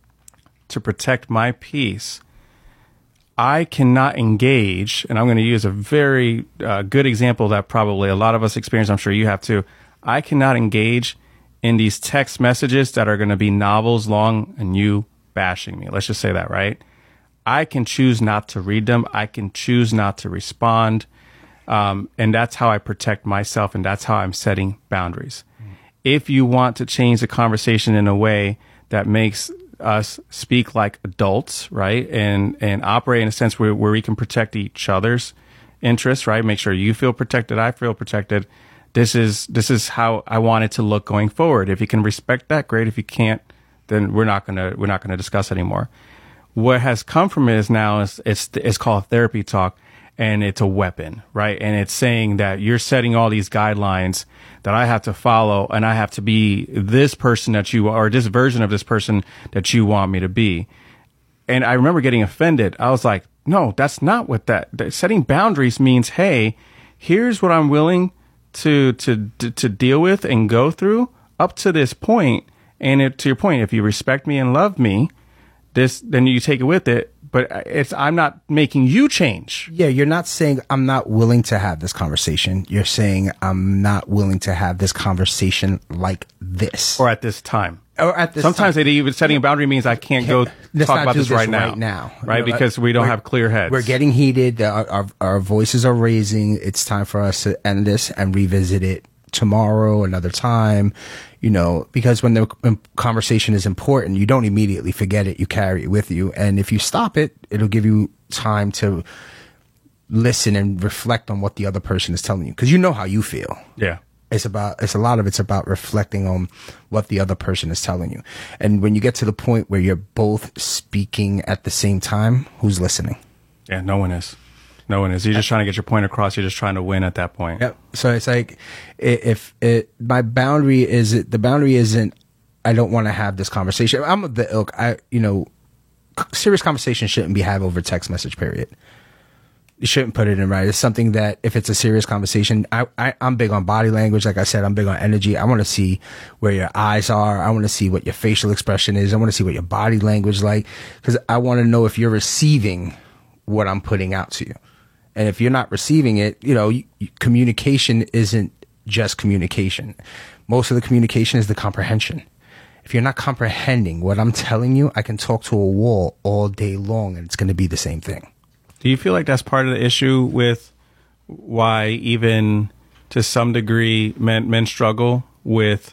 to protect my peace, I cannot engage, and I'm going to use a very uh, good example that probably a lot of us experience, I'm sure you have too. I cannot engage in these text messages that are going to be novels long and you bashing me. Let's just say that, right? I can choose not to read them. I can choose not to respond. Um, and that's how I protect myself, and that's how I'm setting boundaries. Mm. If you want to change the conversation in a way that makes us speak like adults, right, and and operate in a sense where, where we can protect each other's interests, right, make sure you feel protected, I feel protected, this is this is how I want it to look going forward. If you can respect that, great. If you can't, then we're not gonna we're not gonna discuss anymore. What has come from it is now is it's it's called therapy talk, and it's a weapon, right? And it's saying that you're setting all these guidelines that I have to follow, and I have to be this person that you are, or this version of this person that you want me to be. And I remember getting offended. I was like, no, that's not what that, that setting boundaries means. Hey, here's what I'm willing to to to, to deal with and go through up to this point. And it, to your point, if you respect me and love me, this, then you take it with it. But it's, I'm not making you change. Yeah, you're not saying I'm not willing to have this conversation. You're saying I'm not willing to have this conversation like this. Or at this time. Or at this Sometimes time. they even setting a boundary means I can't, can't go talk about this, this right now. Right, now. right? Because we don't we're, have clear heads. We're getting heated. Our, our, our voices are raising. It's time for us to end this and revisit it tomorrow, another time, you know, because when the conversation is important, you don't immediately forget it. You carry it with you. And if you stop it, it'll give you time to listen and reflect on what the other person is telling you. Cause you know how you feel. Yeah. It's about, it's a lot of it's about reflecting on what the other person is telling you. And when you get to the point where you're both speaking at the same time, who's listening? Yeah, no one is. No one is. You're just trying to get your point across. You're just trying to win at that point. Yep. So it's like, if it, my boundary is, the boundary isn't, I don't want to have this conversation. I'm of the ilk, I, you know, serious conversation shouldn't be had over text message, period. You shouldn't put it in writing. It's something that if it's a serious conversation, I, I, I'm big on body language. Like I said, I'm big on energy. I want to see where your eyes are. I want to see what your facial expression is. I want to see what your body language is like, because I want to know if you're receiving what I'm putting out to you. And if you're not receiving it, you know, you, you, communication isn't just communication. Most of the communication is the comprehension. If you're not comprehending what I'm telling you, I can talk to a wall all day long and it's going to be the same thing. Do you feel like that's part of the issue with why even to some degree men, men struggle with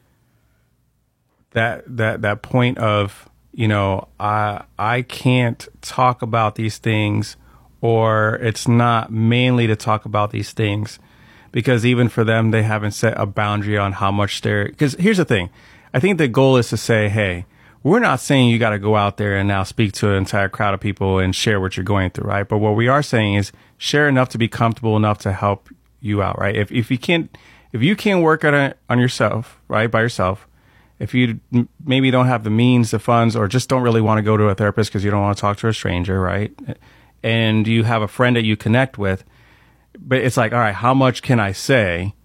that, that, that point of, you know, I, I can't talk about these things, or it's not mainly to talk about these things, because even for them, they haven't set a boundary on how much they're, because here's the thing. I think the goal is to say, hey, we're not saying you got to go out there and now speak to an entire crowd of people and share what you're going through, right? But what we are saying is share enough to be comfortable enough to help you out, right? If if you can't, if you can't work on it on yourself, right, by yourself, if you maybe don't have the means, the funds, or just don't really want to go to a therapist because you don't want to talk to a stranger, right? And you have a friend that you connect with, but it's like, all right, how much can I say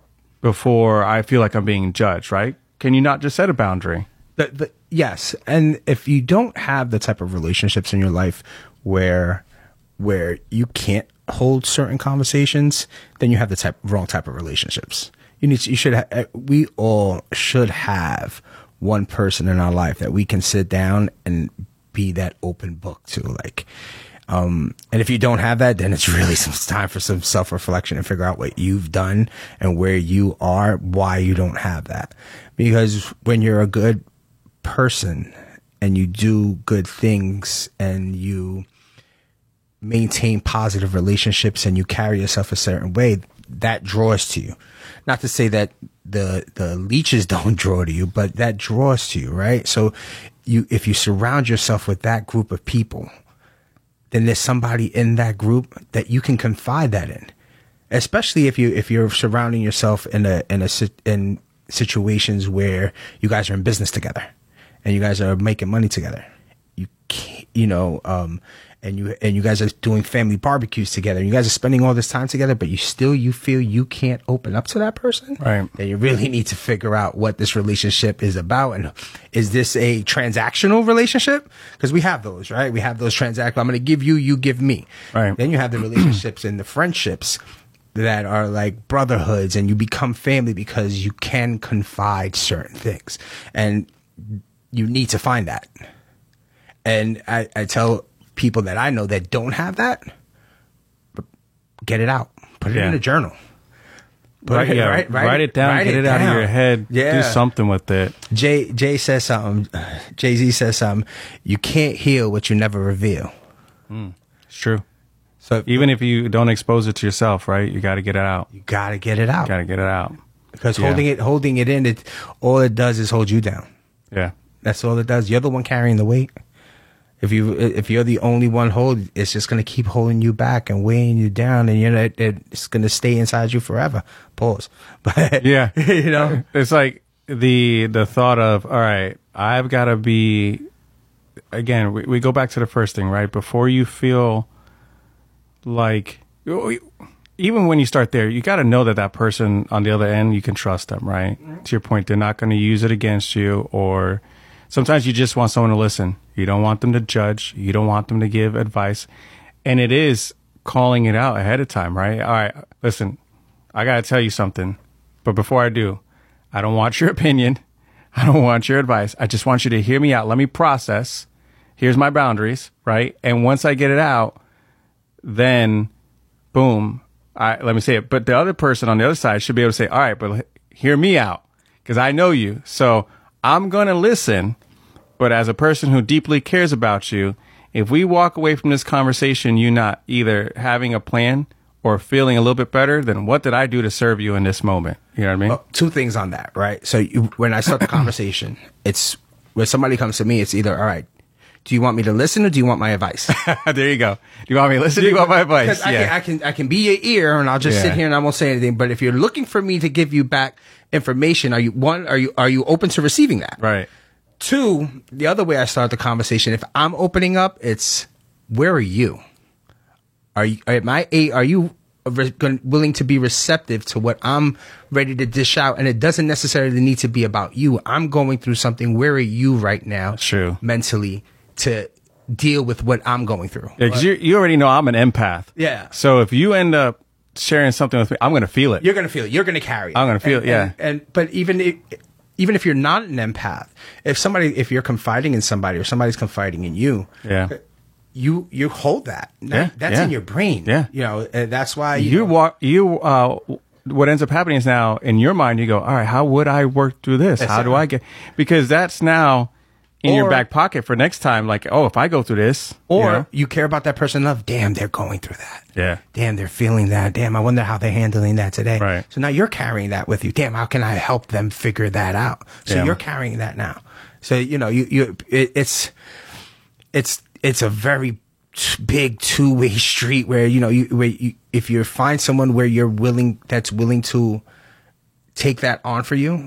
before I feel like I'm being judged, right? Can you not just set a boundary? The, the, yes. And if you don't have the type of relationships in your life where where you can't hold certain conversations, then you have the type wrong type of relationships. You need to, you should ha- we all should have one person in our life that we can sit down and be that open book to, like. Um, and if you don't have that, then it's really some time for some self-reflection and figure out what you've done and where you are, why you don't have that. Because when you're a good person and you do good things and you maintain positive relationships and you carry yourself a certain way, that draws to you. Not to say that the, the leeches don't draw to you, but that draws to you, right? So you, if you surround yourself with that group of people, then there's somebody in that group that you can confide that in. Especially if you, if you're surrounding yourself in a, in a, in situations where you guys are in business together and you guys are making money together. You can't, you know, um, and you, and you guys are doing family barbecues together. You guys are spending all this time together, but you still, you feel you can't open up to that person. Right. Then you really need to figure out what this relationship is about. And is this a transactional relationship? Because we have those, right? We have those transactional. I'm going to give you, you give me. Right. Then you have the relationships and the friendships that are like brotherhoods, and you become family because you can confide certain things, and you need to find that. And I, I tell people that I know that don't have that, get it out, put it Yeah. in a journal. Put Right, it, yeah, write, write, write it down, write get it, out of your head, Yeah. do something with it. Jay Jay says something. Jay Z says something. You can't heal what you never reveal. Mm, it's true. So even if you don't expose it to yourself, right? You got to get it out. You got to get it out. Got to get it out. Because Yeah. holding it, holding it in, it all it does is hold you down. Yeah, that's all it does. You're the one carrying the weight. If you if you're the only one holding, it's just gonna keep holding you back and weighing you down, and you're not, it's gonna stay inside you forever. Pause. But yeah, you know, it's like the the thought of, all right, I've got to be. Again, we, we go back to the first thing, right? Before you feel like, even when you start there, you got to know that that person on the other end, you can trust them, right? Mm-hmm. To your point, they're not going to use it against you, or sometimes you just want someone to listen. You don't want them to judge. You don't want them to give advice. And it is calling it out ahead of time, right? All right, listen, I got to tell you something. But before I do, I don't want your opinion. I don't want your advice. I just want you to hear me out. Let me process. Here's my boundaries, right? And once I get it out, then boom, I, let me say it. But the other person on the other side should be able to say, all right, but hear me out because I know you. So I'm going to listen. But as a person who deeply cares about you, if we walk away from this conversation, you not either having a plan or feeling a little bit better, then what did I do to serve you in this moment? You know what I mean? Well, two things on that, right? So you, when I start the conversation, it's when somebody comes to me, it's either, all right, do you want me to listen or do you want my advice? There you go. Do you want me to listen or do you want my advice? I, Yeah. can, I can I can be your ear and I'll just Yeah. sit here and I won't say anything. But if you're looking for me to give you back information, are you one? Are you are you open to receiving that? Right. Two, the other way I start the conversation, if I'm opening up, it's where are you? Are you am I a are you re- gon- willing to be receptive to what I'm ready to dish out? And it doesn't necessarily need to be about you. I'm going through something. Where are you right now? True. Mentally to deal with what I'm going through. Yeah, because you you already know I'm an empath. Yeah. So if you end up sharing something with me, I'm going to feel it. You're going to feel it. You're going to carry it. I'm going to feel and, it, yeah. And, and but even if, even if you're not an empath, if somebody, if you're confiding in somebody or somebody's confiding in you, Yeah. you you hold that. Yeah, That's yeah. in your brain. Yeah. You know, and that's why you, You know, walk. You. Uh, what ends up happening is now in your mind you go, all right, how would I work through this? That's How it. do I get? Because that's now in your Or- back pocket for next time. Like, oh, if I go through this, or you know? you care about that person enough. Damn, they're going through that. Yeah. Damn, they're feeling that. Damn, I wonder how they're handling that today. Right. So now you're carrying that with you. Damn, how can I help them figure that out? So Yeah. you're carrying that now. So you know, you you it, it's it's it's a very t- big two way street where you know you where you if you find someone where you're willing that's willing to take that on for you,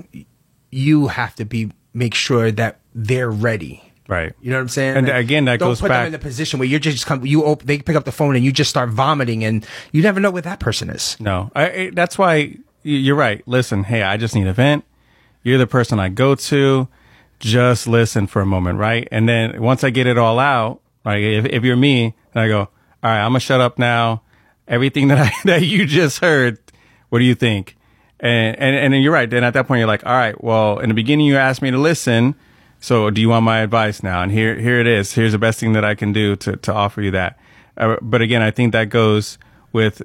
you have to be make sure that they're ready. Right. You know what I'm saying? And again, that don't goes put back- them in the position where you're just come. You open, they pick up the phone and you just start vomiting, and you never know where that person is. No, I, I, that's why y- you're right. Listen, hey, I just need a vent. You're the person I go to. Just listen for a moment, right? And then once I get it all out, like if, if you're me, and I go, all right, I'm gonna shut up now. Everything that I that you just heard, what do you think? And and and then you're right. Then at that point, you're like, all right, well, in the beginning, you asked me to listen. So do you want my advice now? And here, here it is. Here's the best thing that I can do to, to offer you that. Uh, but again, I think that goes with,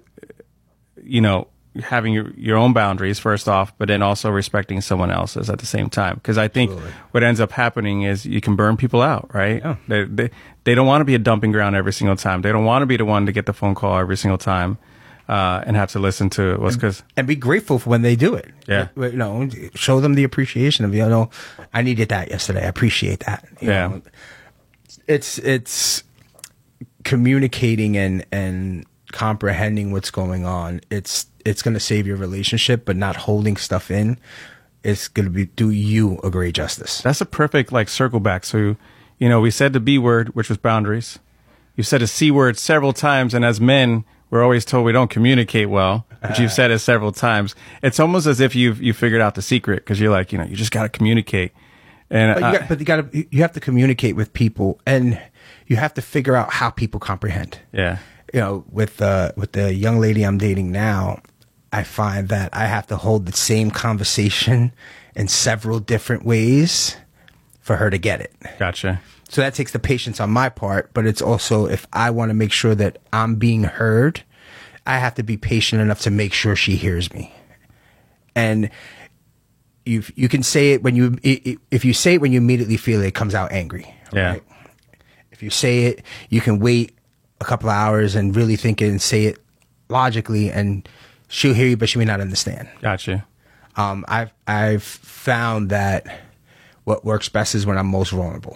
you know, having your, your own boundaries first off, but then also respecting someone else's at the same time. Because I think Absolutely. what ends up happening is you can burn people out, right? Yeah. They, they, they don't want to be a dumping ground every single time. They don't want to be the one to get the phone call every single time. Uh, and have to listen to it was because And be grateful for when they do it. Yeah. You know, show them the appreciation of, you know, I needed that yesterday. I appreciate that. You Yeah. know, it's, it's communicating and, and comprehending what's going on. It's, it's going to save your relationship, but not holding stuff in. It's going to be, do you a great justice. that's a perfect like circle back. So, you know, we said the B word, which was boundaries. You said the C word several times, and as men, we're always told we don't communicate well. But you've said it several times. It's almost as if you've you figured out the secret because you're like, you know, you just got to communicate. And But you, I- got, but you got to, you have to communicate with people, and you have to figure out how people comprehend. yeah, you know, with uh, with the young lady I'm dating now, I find that I have to hold the same conversation in several different ways for her to get it. Gotcha. So that takes the patience on my part, but it's also, if I want to make sure that I'm being heard, I have to be patient enough to make sure she hears me. And you you can say it when you, if you say it when you immediately feel it, it comes out angry. Yeah. Right? If you say it, you can wait a couple of hours and really think it and say it logically, and she'll hear you, but she may not understand. Gotcha. Um, I've, I've found that what works best is when I'm most vulnerable.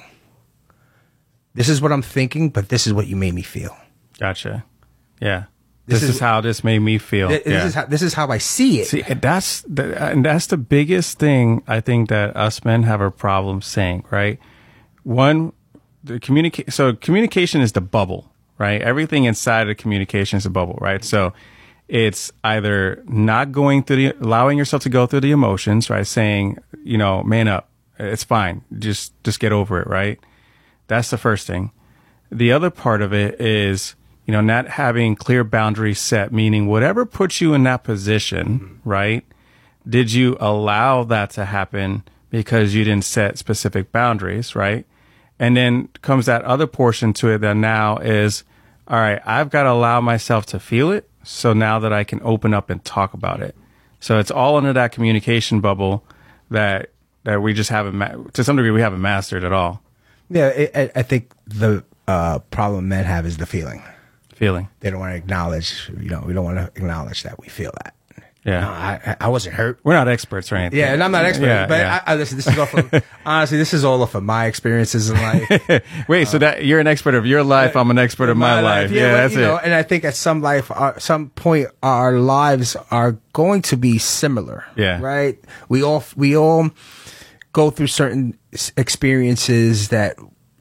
This is what I'm thinking, but this is what you made me feel. Gotcha. Yeah. This, This is, is- how this made me feel. Th- This yeah. is how this is how I see it. See, and that's the, and that's the biggest thing I think that us men have a problem saying, right? One, the communicate. So communication is the bubble, right? Everything inside of communication is a bubble, right? So it's either not going through the, allowing yourself to go through the emotions, right? Saying, you know, man up, it's fine, just just get over it, right? That's the first thing. The other part of it is, you know, not having clear boundaries set, meaning whatever puts you in that position, mm-hmm. right? Did you allow that to happen because you didn't set specific boundaries, right? And then comes that other portion to it that now is, all right, I've got to allow myself to feel it so now that I can open up and talk about it. So it's all under that communication bubble that that we just haven't, ma- to some degree, we haven't mastered at all. Yeah, it, I, I think the uh, problem men have is the feeling. Feeling. They don't want to acknowledge, you know, we don't want to acknowledge that we feel that. Yeah. No, I, I wasn't hurt. We're not experts or anything. Yeah, and I'm not expert, Yeah, but yeah. I, I listen. This is all from honestly. This is all off of my experiences in life. Wait, so that you're an expert of your life, I'm an expert of my, life. Yeah, but, that's you it. know, and I think at some life, uh, some point, our lives are going to be similar. Yeah. Right. We all we all go through certain s- experiences that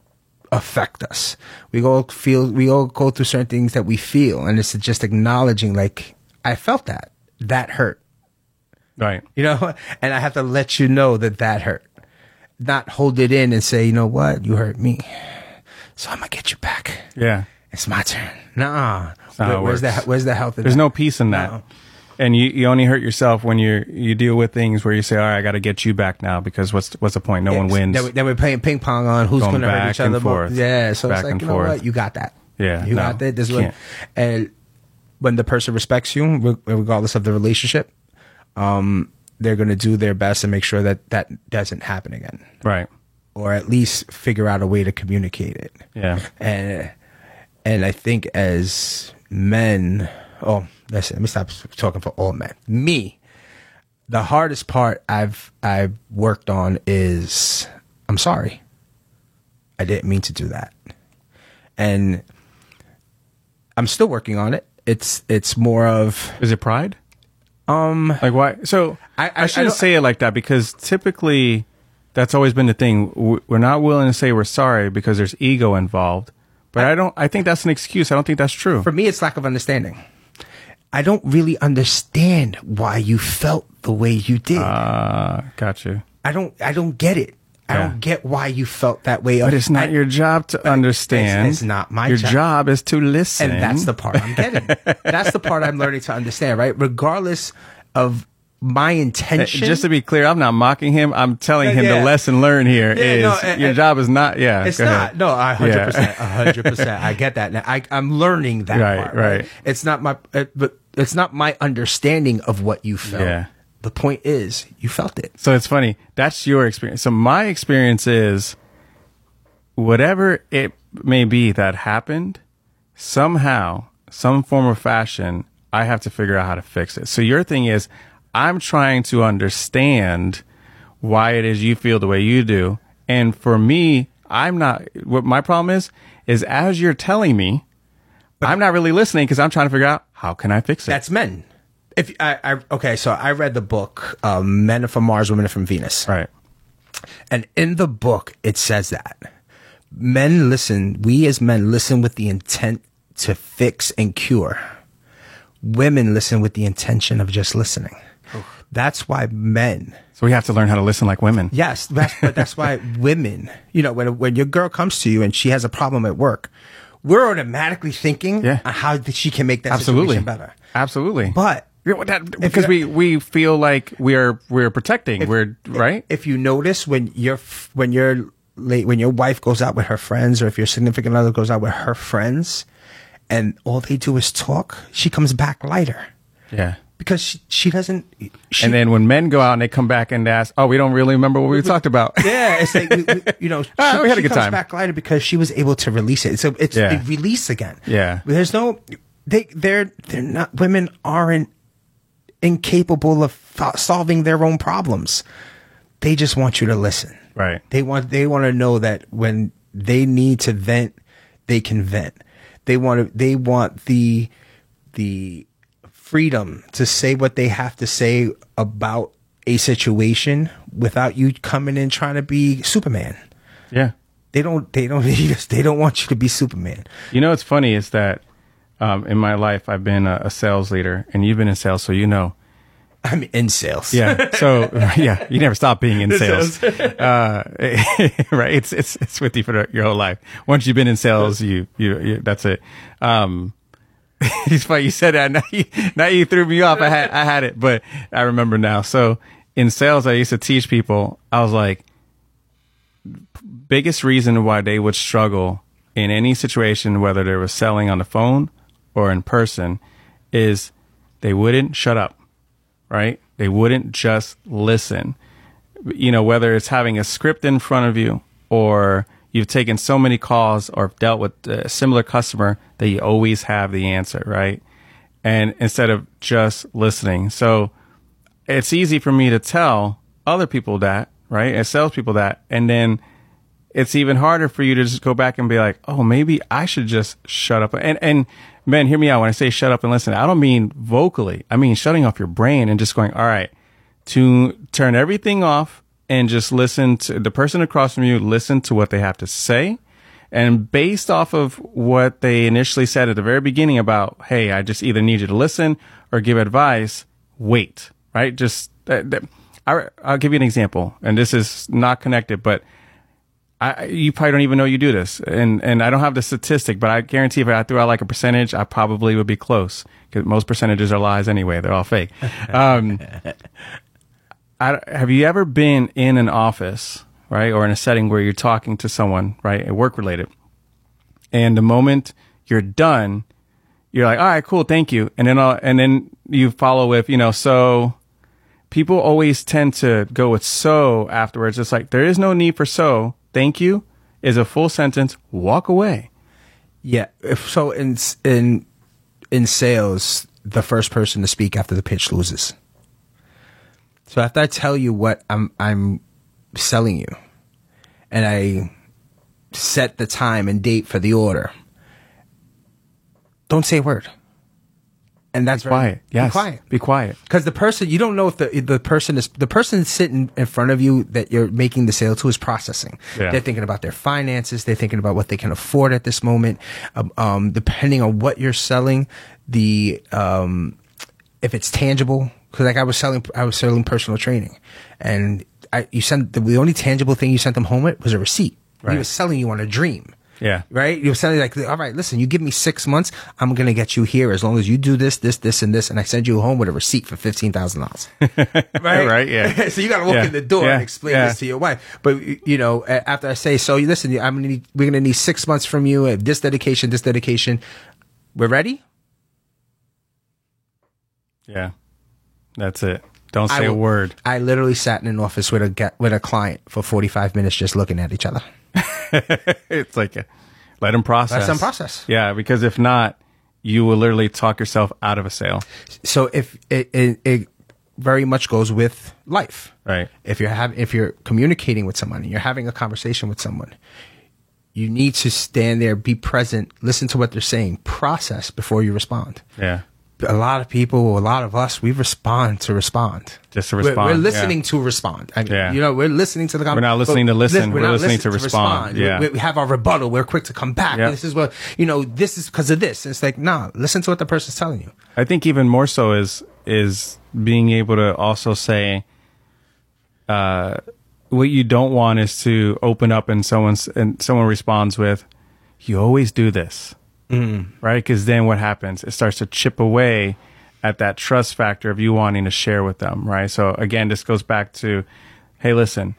affect us. We all feel. We all go through certain things that we feel, and it's just acknowledging, like, I felt that. That hurt. Right. You know, and I have to let you know that that hurt. Not hold it in and say, you know what, you hurt me, so I'm gonna get you back. Yeah. It's my turn. Nah. That's not how it Where's the works. Where's the health? In There's that? no peace in that. No. And you, you only hurt yourself when you you deal with things where you say, all right, I got to get you back now, because what's what's the point? No one wins. Then, we, then we're playing ping pong on who's Going going to hurt back each other and more. forth. Yeah. So Back it's like, and you know forth. what, you got that. Yeah, You no, got that. This is what, can't. and when the person respects you, re- regardless of the relationship, um, they're going to do their best to make sure that that doesn't happen again. Right. Or at least figure out a way to communicate it. Yeah. And and I think as men, oh, listen, let me stop talking for all men. Me, the hardest part I've I've worked on is, I'm sorry. I didn't mean to do that. And I'm still working on it. It's it's more of, Is it pride? um Like why? So I- I, I- I shouldn't don't- say it like that, because typically that's always been the thing. W- We're not willing to say we're sorry because there's ego involved. But I, don't. I think that's an excuse. I don't think that's true. for me, it's lack of understanding. I don't really understand why you felt the way you did. Uh, got you. I don't I don't get it. I Yeah. don't get why you felt that way. But it's not I- your job to understand. It's, it's not my your job. job is to listen. And that's the part I'm getting. That's the part I'm learning to understand, right? Regardless of my Uh, intention. Just to be clear, I'm not mocking him. I'm telling him Yeah. the lesson learned here Yeah, is no, and- your and- job is not. Yeah, It's go not. ahead. No, I one hundred percent. Yeah. one hundred percent. I get that. Now, I, I'm learning that Right, part. Right, right. It's not my, it, but it's not my understanding of what you felt. Yeah. The point is, you felt it. So it's funny. That's your experience. So my experience is whatever it may be that happened, somehow, some form of fashion, I have to figure out how to fix it. So your thing is, I'm trying to understand why it is you feel the way you do. And for me, I'm not, what my problem is, is as you're telling me, I'm not really listening because I'm trying to figure out how can I fix it. That's men. If I, I okay, so I read the book, um, Men Are From Mars, Women Are From Venus. right. And in the book, it says that men listen, we as men listen with the intent to fix and cure. Women listen with the intention of just listening. That's why men, So we have to learn how to listen like women. yes, that's, but that's why women, you know, when, when your girl comes to you and she has a problem at work, we're automatically thinking Yeah. on how that she can make that Absolutely. situation better. Absolutely. But Yeah, well, that- because we, we feel like we're we're protecting. If- we're right. if you notice when you're f- when you're late, when your wife goes out with her friends, or if your significant other goes out with her friends, and all they do is talk, she comes back lighter Yeah. because she, she doesn't. She, And then when men go out and they come back and ask, "Oh, we don't really remember what we talked about." yeah, it's like we, we, you know, she, Ah, we had a she good comes time. back lighter because she was able to release it. So it's Yeah. a release again. Yeah. There's no, they they're they're not. Women aren't incapable of fo- solving their own problems. They just want you to listen. Right. They want they want to know that when they need to vent, they can vent. They want to they want the the freedom to say what they have to say about a situation without you coming in trying to be Superman. Yeah. They don't they don't they don't want you to be Superman. You know what's funny is that um, in my life I've been a, a sales leader, and you've been in sales, so you know. I'm in sales. Yeah. So yeah, you never stop being in sales, uh, right? It's it's it's with you for the, your whole life. Once you've been in sales, you you, you that's it. Um, it's funny you said that. Now you, now you threw me off. I had I had it, but I remember now. So in sales, I used to teach people. I was like, biggest reason why they would struggle in any situation, whether they were selling on the phone or in person, is they wouldn't shut up. Right? They wouldn't just listen. You know, whether it's having a script in front of you, or you've taken so many calls or dealt with a similar customer that you always have the answer, right? And instead of just listening. So it's easy for me to tell other people that, right? And salespeople that. And then it's even harder for you to just go back and be like, oh, maybe I should just shut up. And, and men, hear me out. When I say shut up and listen, I don't mean vocally. I mean shutting off your brain and just going, all right, to turn everything off and just listen to the person across from you, listen to what they have to say. And based off of what they initially said at the very beginning about, hey, I just either need you to listen or give advice, wait, right? Just, uh, I, I'll give you an example. And this is not connected, but I, you probably don't even know you do this, and and I don't have the statistic, but I guarantee if I threw out like a percentage, I probably would be close, because most percentages are lies anyway; they're all fake. Um, I, have you ever been in an office, right, or in a setting where you're talking to someone, right, work related, and the moment you're done, you're like, all right, cool, thank you, and then I'll, and then you follow with, you know, so. People always tend to go with so afterwards. It's like, there is no need for so. Thank you is a full sentence. Walk away. Yeah. If so, in in in sales, the first person to speak after the pitch loses. So after I tell you what I'm I'm selling you, and I set the time and date for the order, don't say a word. And that's Be quiet. Very, Yes. Be quiet. Be quiet. Because the person, you don't know if the the person is the person sitting in front of you that you're making the sale to is processing. Yeah. They're thinking about their finances. They're thinking about what they can afford at this moment. Um, um, depending on what you're selling, the um, if it's tangible. Because like I was selling, I was selling personal training, and I you sent the, the only tangible thing you sent them home with was a receipt. Right. He was selling you on a dream. Yeah. Right? You're saying like, all right, listen, you give me six months, I'm going to get you here as long as you do this, this, this, and this, and I send you home with a receipt for fifteen thousand dollars. Right? Right, yeah. So you got to walk Yeah. in the door Yeah. and explain Yeah. this to your wife. But, you know, a- after I say, so you listen, I'm gonna need, we're going to need six months from you, uh, this dedication, this dedication. We're ready? Yeah. That's it. Don't I say a will- word. I literally sat in an office with a, ga- with a client for forty-five minutes just looking at each other. It's like, a, let them process. Let them process. Yeah, because if not, you will literally talk yourself out of a sale. So if it, it, it very much goes with life, Right. If you're having, if you're communicating with someone and you're having a conversation with someone, you need to stand there, be present, listen to what they're saying, process before you respond. Yeah. A lot of people, a lot of us, we respond to respond. Just to We're- respond, We're, listening yeah. to respond. I mean, Yeah. You know, we're listening to the. We're not listening to listen, we're not listening to respond. Yeah. We, we have our rebuttal. We're quick to come back. Yep. This is what you know. This is because of this. It's like, nah. Listen to what the person's telling you. I think even more so is is being able to also say, uh, what you don't want is to open up and someone's and someone responds with, you always do this, Mm. right? Because then what happens? It starts to chip away at that trust factor of you wanting to share with them, right? So again, this goes back to, hey, listen,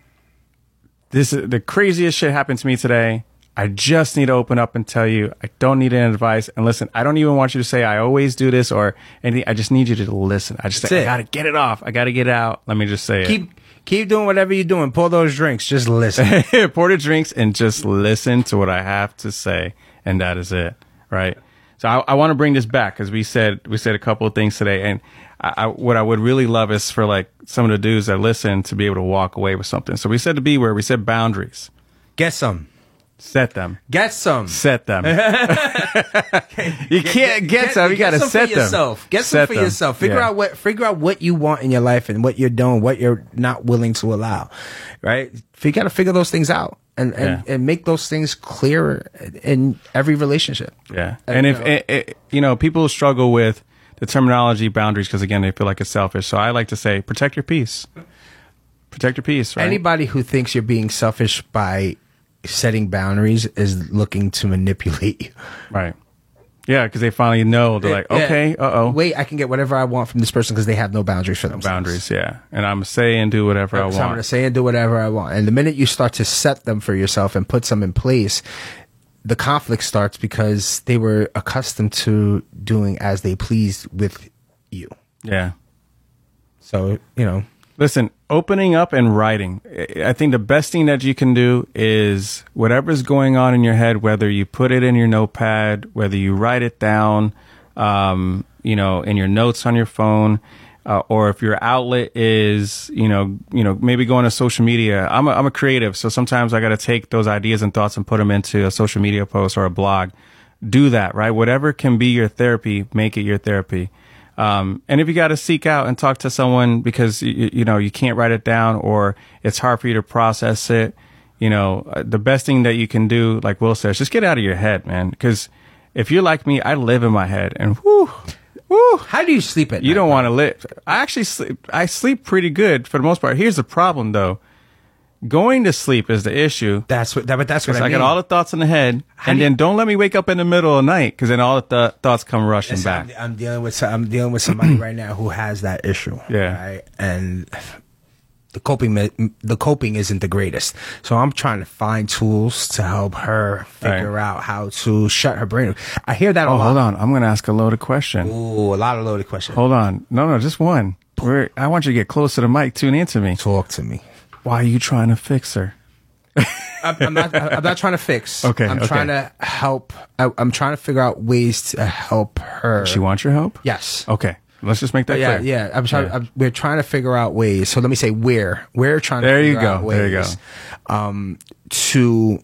this is the craziest shit happened to me today. I just need to open up and tell you, I don't need any advice. And listen, I don't even want you to say I always do this or anything. I just need you to listen. I just That's say, I it. gotta get it off. I gotta get it out. Let me just say Keep keep doing whatever you're doing. Pour those drinks. Just listen. it. Pour the drinks and just listen to what I have to say. And that is it, right? So I, I want to bring this back because we said, we said a couple of things today. And I, I, what I would really love is for like some of the dudes that listen to be able to walk away with something. So we said to be where we said boundaries. Get some. Set them. Get some. Set them. You can't get, some. You got to some set for them. yourself. Get Set some for them. yourself. Figure Yeah. out what figure out what you want in your life and what you're doing, what you're not willing to allow. Right? You got to figure those things out and and, Yeah. and make those things clearer in every relationship. Yeah. And, And if, you know- it, it, you know, people struggle with the terminology boundaries because, again, they feel like it's selfish. So I like to say, protect your peace. Protect your peace, right? Anybody who thinks you're being selfish by setting boundaries is looking to manipulate you. Right. Yeah, because they finally know. They're like, Yeah. okay, uh-oh. Wait, I can get whatever I want from this person because they have no boundaries for themselves. Boundaries, yeah. And I'm going to say and do whatever I So I'm going to want. say and do whatever I want. And the minute you start to set them for yourself and put some in place, the conflict starts because they were accustomed to doing as they pleased with you. Yeah. So, you know. Listen, opening up and writing. I I think the best thing that you can do is whatever's going on in your head, whether you put it in your notepad, whether you write it down, um, you know, in your notes on your phone, uh, or if your outlet is, you know, you know, maybe going to social media. I'm a, I'm a creative, so sometimes I got to take those ideas and thoughts and put them into a social media post or a blog. Do that, right? Whatever can be your therapy, make it your therapy. Um, and if you got to seek out and talk to someone because you, you know you can't write it down or it's hard for you to process it, you know, uh, the best thing that you can do, like Will says, just get out of your head, man. Because if you're like me, I live in my head, and whoo, whoo. How do you sleep at night? You don't want to live. I actually sleep. I sleep pretty good for the most part. Here's the problem, though. Going to sleep is the issue. That's what. That, but that's what Because I I mean. got all the thoughts in the head, How and do you- then don't let me wake up in the middle of the night, because then all the th- thoughts come rushing Listen, back. I'm, I'm dealing with some- I'm dealing with somebody right now who has that issue. Yeah. Right? And the coping me- the coping isn't the greatest. So I'm trying to find tools to help her figure Right. out how to shut her brain. I hear that a Oh, lot. hold on. I'm going to ask a loaded question. Ooh, a lot of loaded questions. Hold on. No, no, just one. We're, I want you to get close to the mic. Tune in to me. Talk to me. Why are you trying to fix her? I'm, I'm not. I'm not trying to fix. Okay, I'm okay. trying to help. I, I'm trying to figure out ways to help her. She wants your help? Yes. Okay. Let's just make that yeah, clear. yeah. I'm trying. Yeah. I'm, we're trying to figure out ways. So let me say where we're trying. There to you figure go. out ways, There you go. Um, to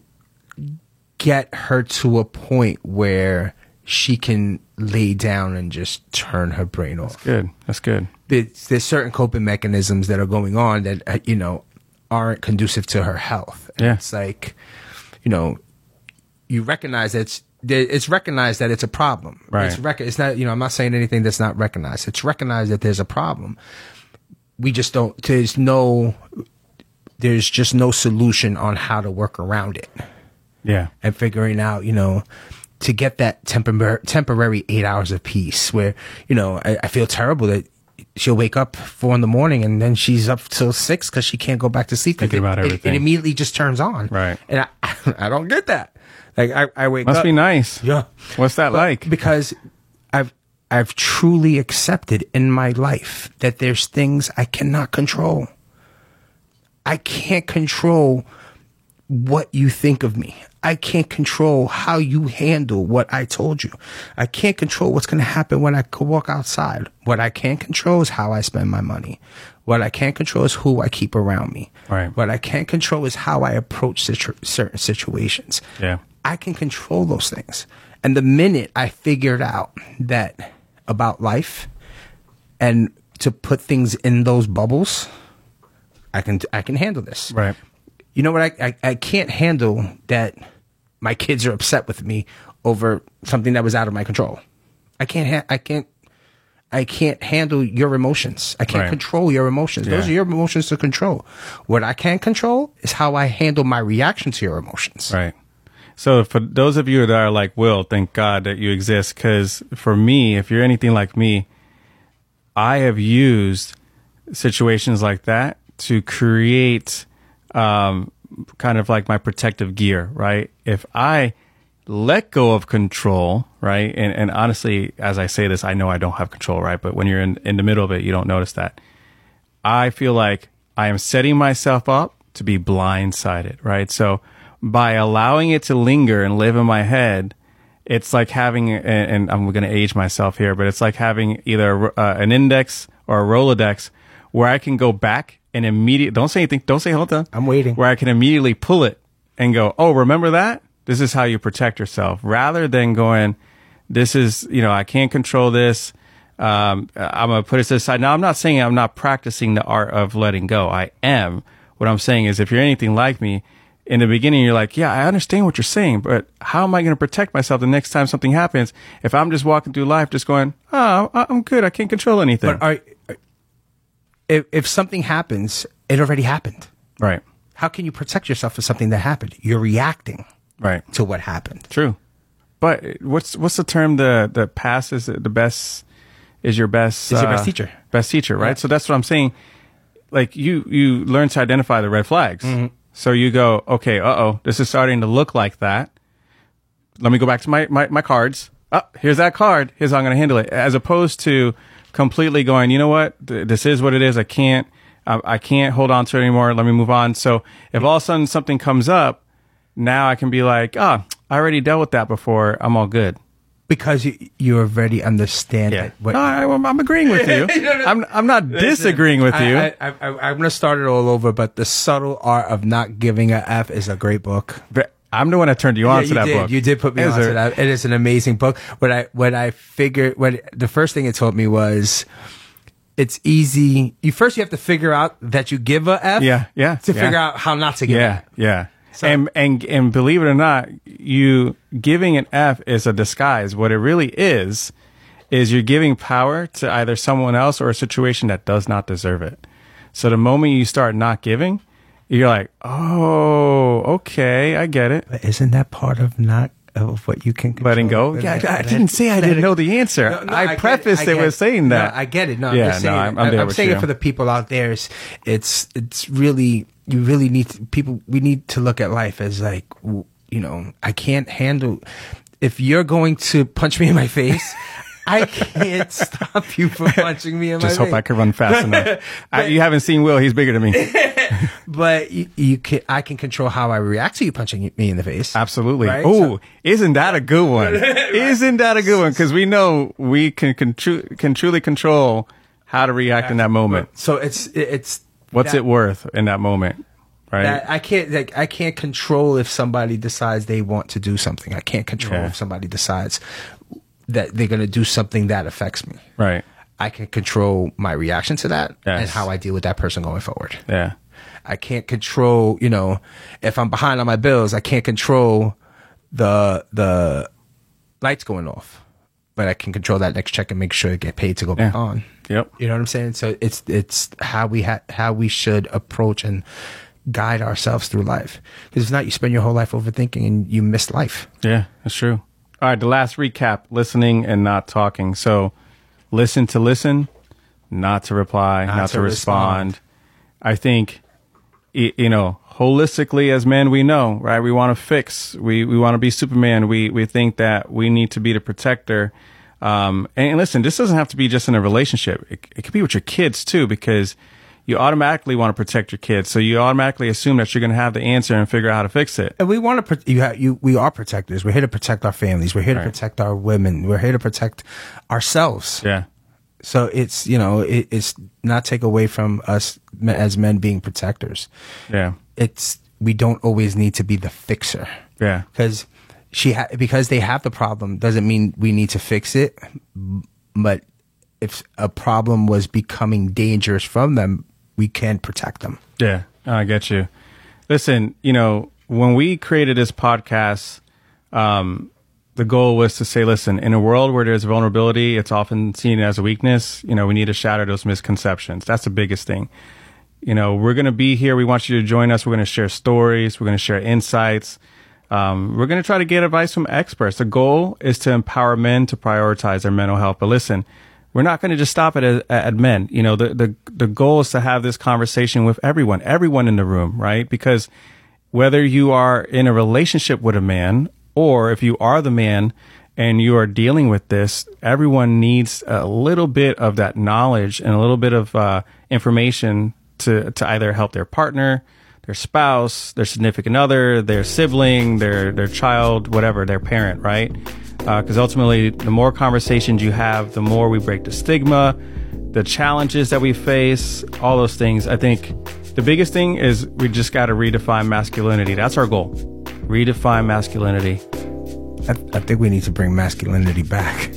get her to a point where she can lay down and just turn her brain off. Good. That's good. There's, there's certain coping mechanisms that are going on that uh, you know aren't conducive to her health. And Yeah. It's like, you know, you recognize that it's that it's recognized that it's a problem. Right. It's rec- It's not. You know, I'm not saying anything that's not recognized. It's recognized that there's a problem. We just don't. There's no. There's just no solution on how to work around it. Yeah. And figuring out, you know, to get that tempor- temporary eight hours of peace where, you know, I, I feel terrible that she'll wake up four in the morning and then she's up till six because she can't go back to sleep. Thinking It- about it, everything. It immediately just turns on. Right. And I, I don't get that. Like I, I wake Must up. be nice. Yeah. What's that But- like? Because I've, I've truly accepted in my life that there's things I cannot control. I can't control what you think of me. I can't control how you handle what I told you. I can't control what's going to happen when I co- walk outside. What I can control is how I spend my money. What I can't control is who I keep around me. Right. What I can't control is how I approach situ- certain situations. Yeah. I can control those things. And the minute I figured out that about life and to put things in those bubbles, I can I can handle this. Right. You know what? I, I, I can't handle that my kids are upset with me over something that was out of my control. I can't ha- I can't I can't handle your emotions. I can't Right. control your emotions. Those Yeah. are your emotions to control. What I can control is how I handle my reaction to your emotions. Right. So for those of you that are like Will, thank God that you exist. Because for me, if you're anything like me, I have used situations like that to create um, kind of like my protective gear, right? If I let go of control, right? And, and honestly, as I say this, I know I don't have control, right? But when you're in, in the middle of it, you don't notice that. I feel like I am setting myself up to be blindsided, right? So by allowing it to linger and live in my head, it's like having, and I'm going to age myself here, but it's like having either uh, an index or a Rolodex where I can go back and immediately, don't say anything, don't say hold on. I'm waiting. Where I can immediately pull it and go, oh, remember that? This is how you protect yourself, rather than going, this is, you know, I can't control this. Um, I'm going to put it to the side. Now, I'm not saying I'm not practicing the art of letting go. I am. What I'm saying is, if you're anything like me, in the beginning, you're like, yeah, I understand what you're saying, but how am I going to protect myself the next time something happens if I'm just walking through life just going, oh, I'm good. I can't control anything. But are, if, if something happens, it already happened. Right. How can you protect yourself for something that happened? You're reacting right to what happened. True. But what's what's the term? The the past is the best is your best. Is your uh, best teacher. Best teacher, right? Yeah. So that's what I'm saying. Like you you learn to identify the red flags. Mm-hmm. So you go, okay, uh oh, this is starting to look like that. Let me go back to my my, my cards. Oh, here's that card. Here's how I'm going to handle it. As opposed to completely going, you know what? Th- this is what it is. I can't I, I can't hold on to it anymore. Let me move on. So if all of a sudden something comes up, now I can be like, oh, I already dealt with that before. I'm all good. Because you, you already understand Yeah. it. What, no, I, I'm agreeing with you. no, no. I'm I'm not Listen, disagreeing with you. I, I, I, I'm going to start it all over, but The Subtle Art of Not Giving a F is a great book. But I'm the one that turned you on Yeah, to that did. book. You did put me Is on there- to that. It is an amazing book. What I what I figured, what the first thing it taught me was, it's easy. You first you have to figure out that you give a F. Yeah, yeah, To yeah. figure out how not to give. Yeah, a F. yeah. So- and and and believe it or not, you giving an F is a disguise. What it really is is you're giving power to either someone else or a situation that does not deserve it. So the moment you start not giving, you're like, oh, okay, I get it. But isn't that part of not of what you can control? Letting go. Yeah, I, I didn't say I didn't know the answer. No, no, I, get it, prefaced I it get with it. saying that. No, I get it. No, I'm yeah, just saying. no, I'm, I- I'm there I'm with saying you. it for the people out there. It's it's, it's really you really need to, people. We need to look at life as like, w- you know, I can't handle. If you're going to punch me in my face, I can't stop you from punching me in Just my hope face. I can run fast enough. I, you haven't seen Will; he's bigger than me. But you, you can. I can control how I react to you punching me in the face. Absolutely. Right? Oh, So- isn't that a good one? Isn't that a good one? Because we know we can can, tru- can truly control how to react in that moment. So it's it's What's that- it worth in that moment? Right. That I can't like I can't control if somebody decides they want to do something. I can't control Yeah. if somebody decides that they're going to do something that affects me. right. I can control my reaction to that Yes. and how I deal with that person going forward. Yeah. I can't control, you know, if I'm behind on my bills, I can't control the the lights going off. But I can control that next check and make sure it get paid to go back Yeah. on. Yep. You know what I'm saying? So it's it's how we ha- how we should approach and guide ourselves through life. Because if not, you spend your whole life overthinking and you miss life. Yeah, that's true. All right, the last recap, listening and not talking. So listen to listen, not to reply, not, Not to, to respond. respond. I think, y- you know, holistically as men, we know, right? We want to fix. We we want to be Superman. We we think that we need to be the protector. Um, and, and listen, this doesn't have to be just in a relationship. It, it could be with your kids too, because you automatically want to protect your kids. So you automatically assume that you're going to have the answer and figure out how to fix it. And we want to, you have, you, we are protectors. We're here to protect our families. We're here Right. to protect our women. We're here to protect ourselves. Yeah. So it's, you know, it, it's not take away from us me- as men being protectors. Yeah. It's, we don't always need to be the fixer. Yeah. Because she ha- because they have the problem doesn't mean we need to fix it. But if a problem was becoming dangerous from them, we can protect them. Yeah, I get you. Listen, you know, when we created this podcast, um, the goal was to say, listen, in a world where there's vulnerability, it's often seen as a weakness. You know, we need to shatter those misconceptions. That's the biggest thing. You know, we're going to be here. We want you to join us. We're going to share stories. We're going to share insights. Um, we're going to try to get advice from experts. The goal is to empower men to prioritize their mental health. But listen, we're not going to just stop it at, at men. You know, the, the, the goal is to have this conversation with everyone, everyone in the room, right? Because whether you are in a relationship with a man or if you are the man and you are dealing with this, everyone needs a little bit of that knowledge and a little bit of uh, information to, to either help their partner, their spouse, their significant other, their sibling, their, their child, whatever, their parent, right? Because uh, ultimately, the more conversations you have, the more we break the stigma, the challenges that we face, all those things. I think the biggest thing is we just got to redefine masculinity. That's our goal. Redefine masculinity. I, I think we need to bring masculinity back.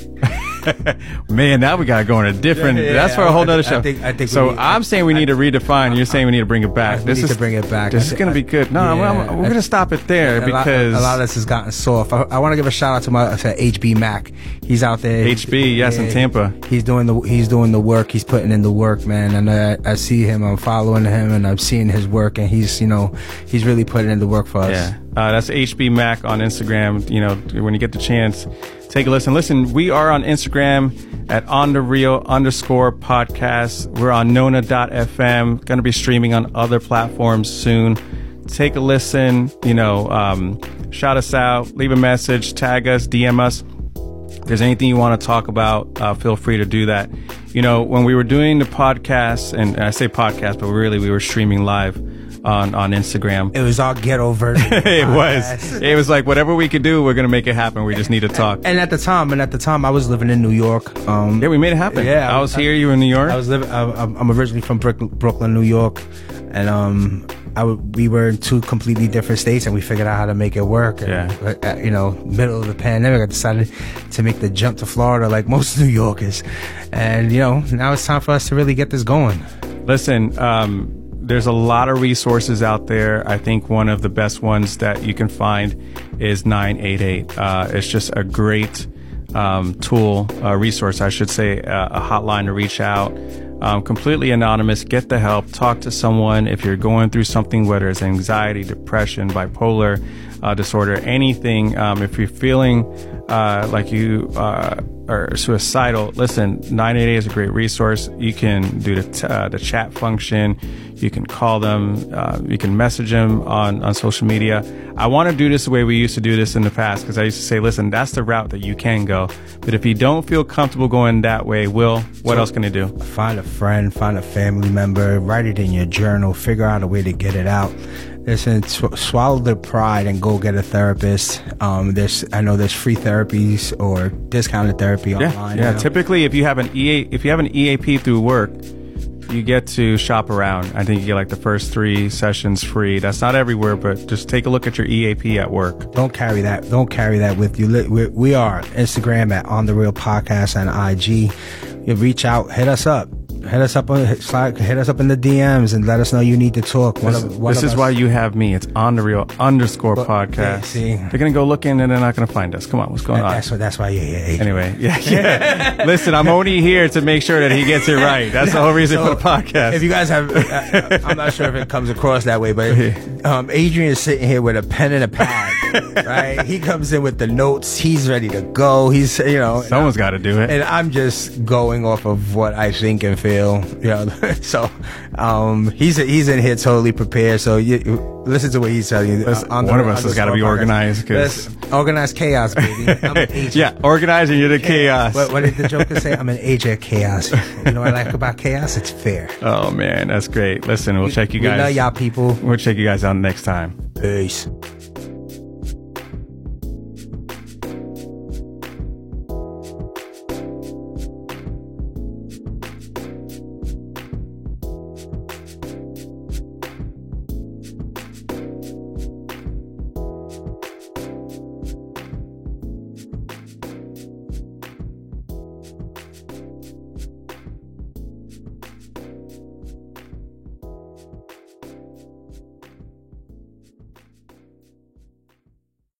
Man, now we gotta go on a different. Yeah, yeah, that's for a whole other show. I think, I think so need, I'm saying we I, need to redefine. I, you're saying we need to bring it back. We this need is to bring it back. This is gonna be good. No, yeah, I'm, I'm, we're gonna stop it there a because lot, a lot of this has gotten soft. I, I want to give a shout out to my to H B Mac. He's out there. H B, yes, yeah, in Tampa. He's doing the he's doing the work. He's putting in the work, man. And I, I see him. I'm following him, and I'm seeing his work. And he's you know he's really putting in the work for us. Yeah, uh, that's H B Mac on Instagram. You know, when you get the chance, take a listen. Listen, we are on Instagram at on the real underscore podcast. We're on Nona dot f m. Going to be streaming on other platforms soon. Take a listen. You know, um, shout us out, leave a message, tag us, D M us. If there's anything you want to talk about, uh, feel free to do that. You know, when we were doing the podcast, and I say podcast, but really we were streaming live on, on Instagram. It was our ghetto version. It was. It was like whatever we could do, we're going to make it happen. We just need to talk. And at the time, and at the time, I was living in New York. Um, yeah, we made it happen. Yeah, I was I, here. You were in New York. I was living. I, I'm originally from Brooklyn, New York, and um, I w- we were in two completely different states, and we figured out how to make it work. And, yeah. uh, you know, middle of the pandemic, I decided to make the jump to Florida, like most New Yorkers, and you know, now it's time for us to really get this going. Listen. Um, There's a lot of resources out there. I think one of the best ones that you can find is nine eight eight. Uh, it's just a great um, tool, a resource, I should say, uh, a hotline to reach out. Um, completely anonymous. Get the help. Talk to someone if you're going through something, whether it's anxiety, depression, bipolar uh, disorder, anything. Um, if you're feeling uh, like you uh, are suicidal, listen, nine eight eight is a great resource. You can do the, t- uh, the chat function. You can call them. Uh, you can message them on, on social media. I want to do this the way we used to do this in the past, because I used to say, listen, that's the route that you can go. But if you don't feel comfortable going that way, Will, what so, else can you do? Find a friend, find a family member, write it in your journal, figure out a way to get it out. Listen, sw- swallow the pride and go get a therapist. Um, there's, I know there's free therapies or discounted therapy yeah, online. Yeah, now. Typically, if you have an E A, if you have an E A P through work, you get to shop around. I think you get like the first three sessions free. That's not everywhere, but just take a look at your E A P at work. Don't carry that. Don't carry that with you. We, we are Instagram at On The Real Podcast and I G. You reach out, hit us up. Hit us up on hit, hit us up in the D Ms and let us know you need to talk. One this of, one this of is us. why you have me. It's On The Real underscore but, podcast. Yeah, see, they're gonna go looking and they're not gonna find us. Come on, what's going that, on? That's what. That's why you're here. Anyway, yeah, yeah. Listen, I'm only here to make sure that he gets it right. That's the whole reason so, for the podcast. If you guys have, uh, I'm not sure if it comes across that way, but um, Adrian is sitting here with a pen and a pad. Right? He comes in with the notes. He's ready to go. He's, you know, someone's got to do it. And I'm just going off of what I think and feel. You know, so um, he's he's in here totally prepared. So you, you listen to what he's telling you. Listen, on one the, of us has got to be organized. Cause organized chaos, baby. I'm an agent. Yeah, organizing you're the chaos. What, what did the Joker say? I'm an agent of chaos. You know what I like about chaos? It's fair. Oh man, that's great. Listen, we'll check you guys. We love y'all people. We'll check you guys out next time. Peace.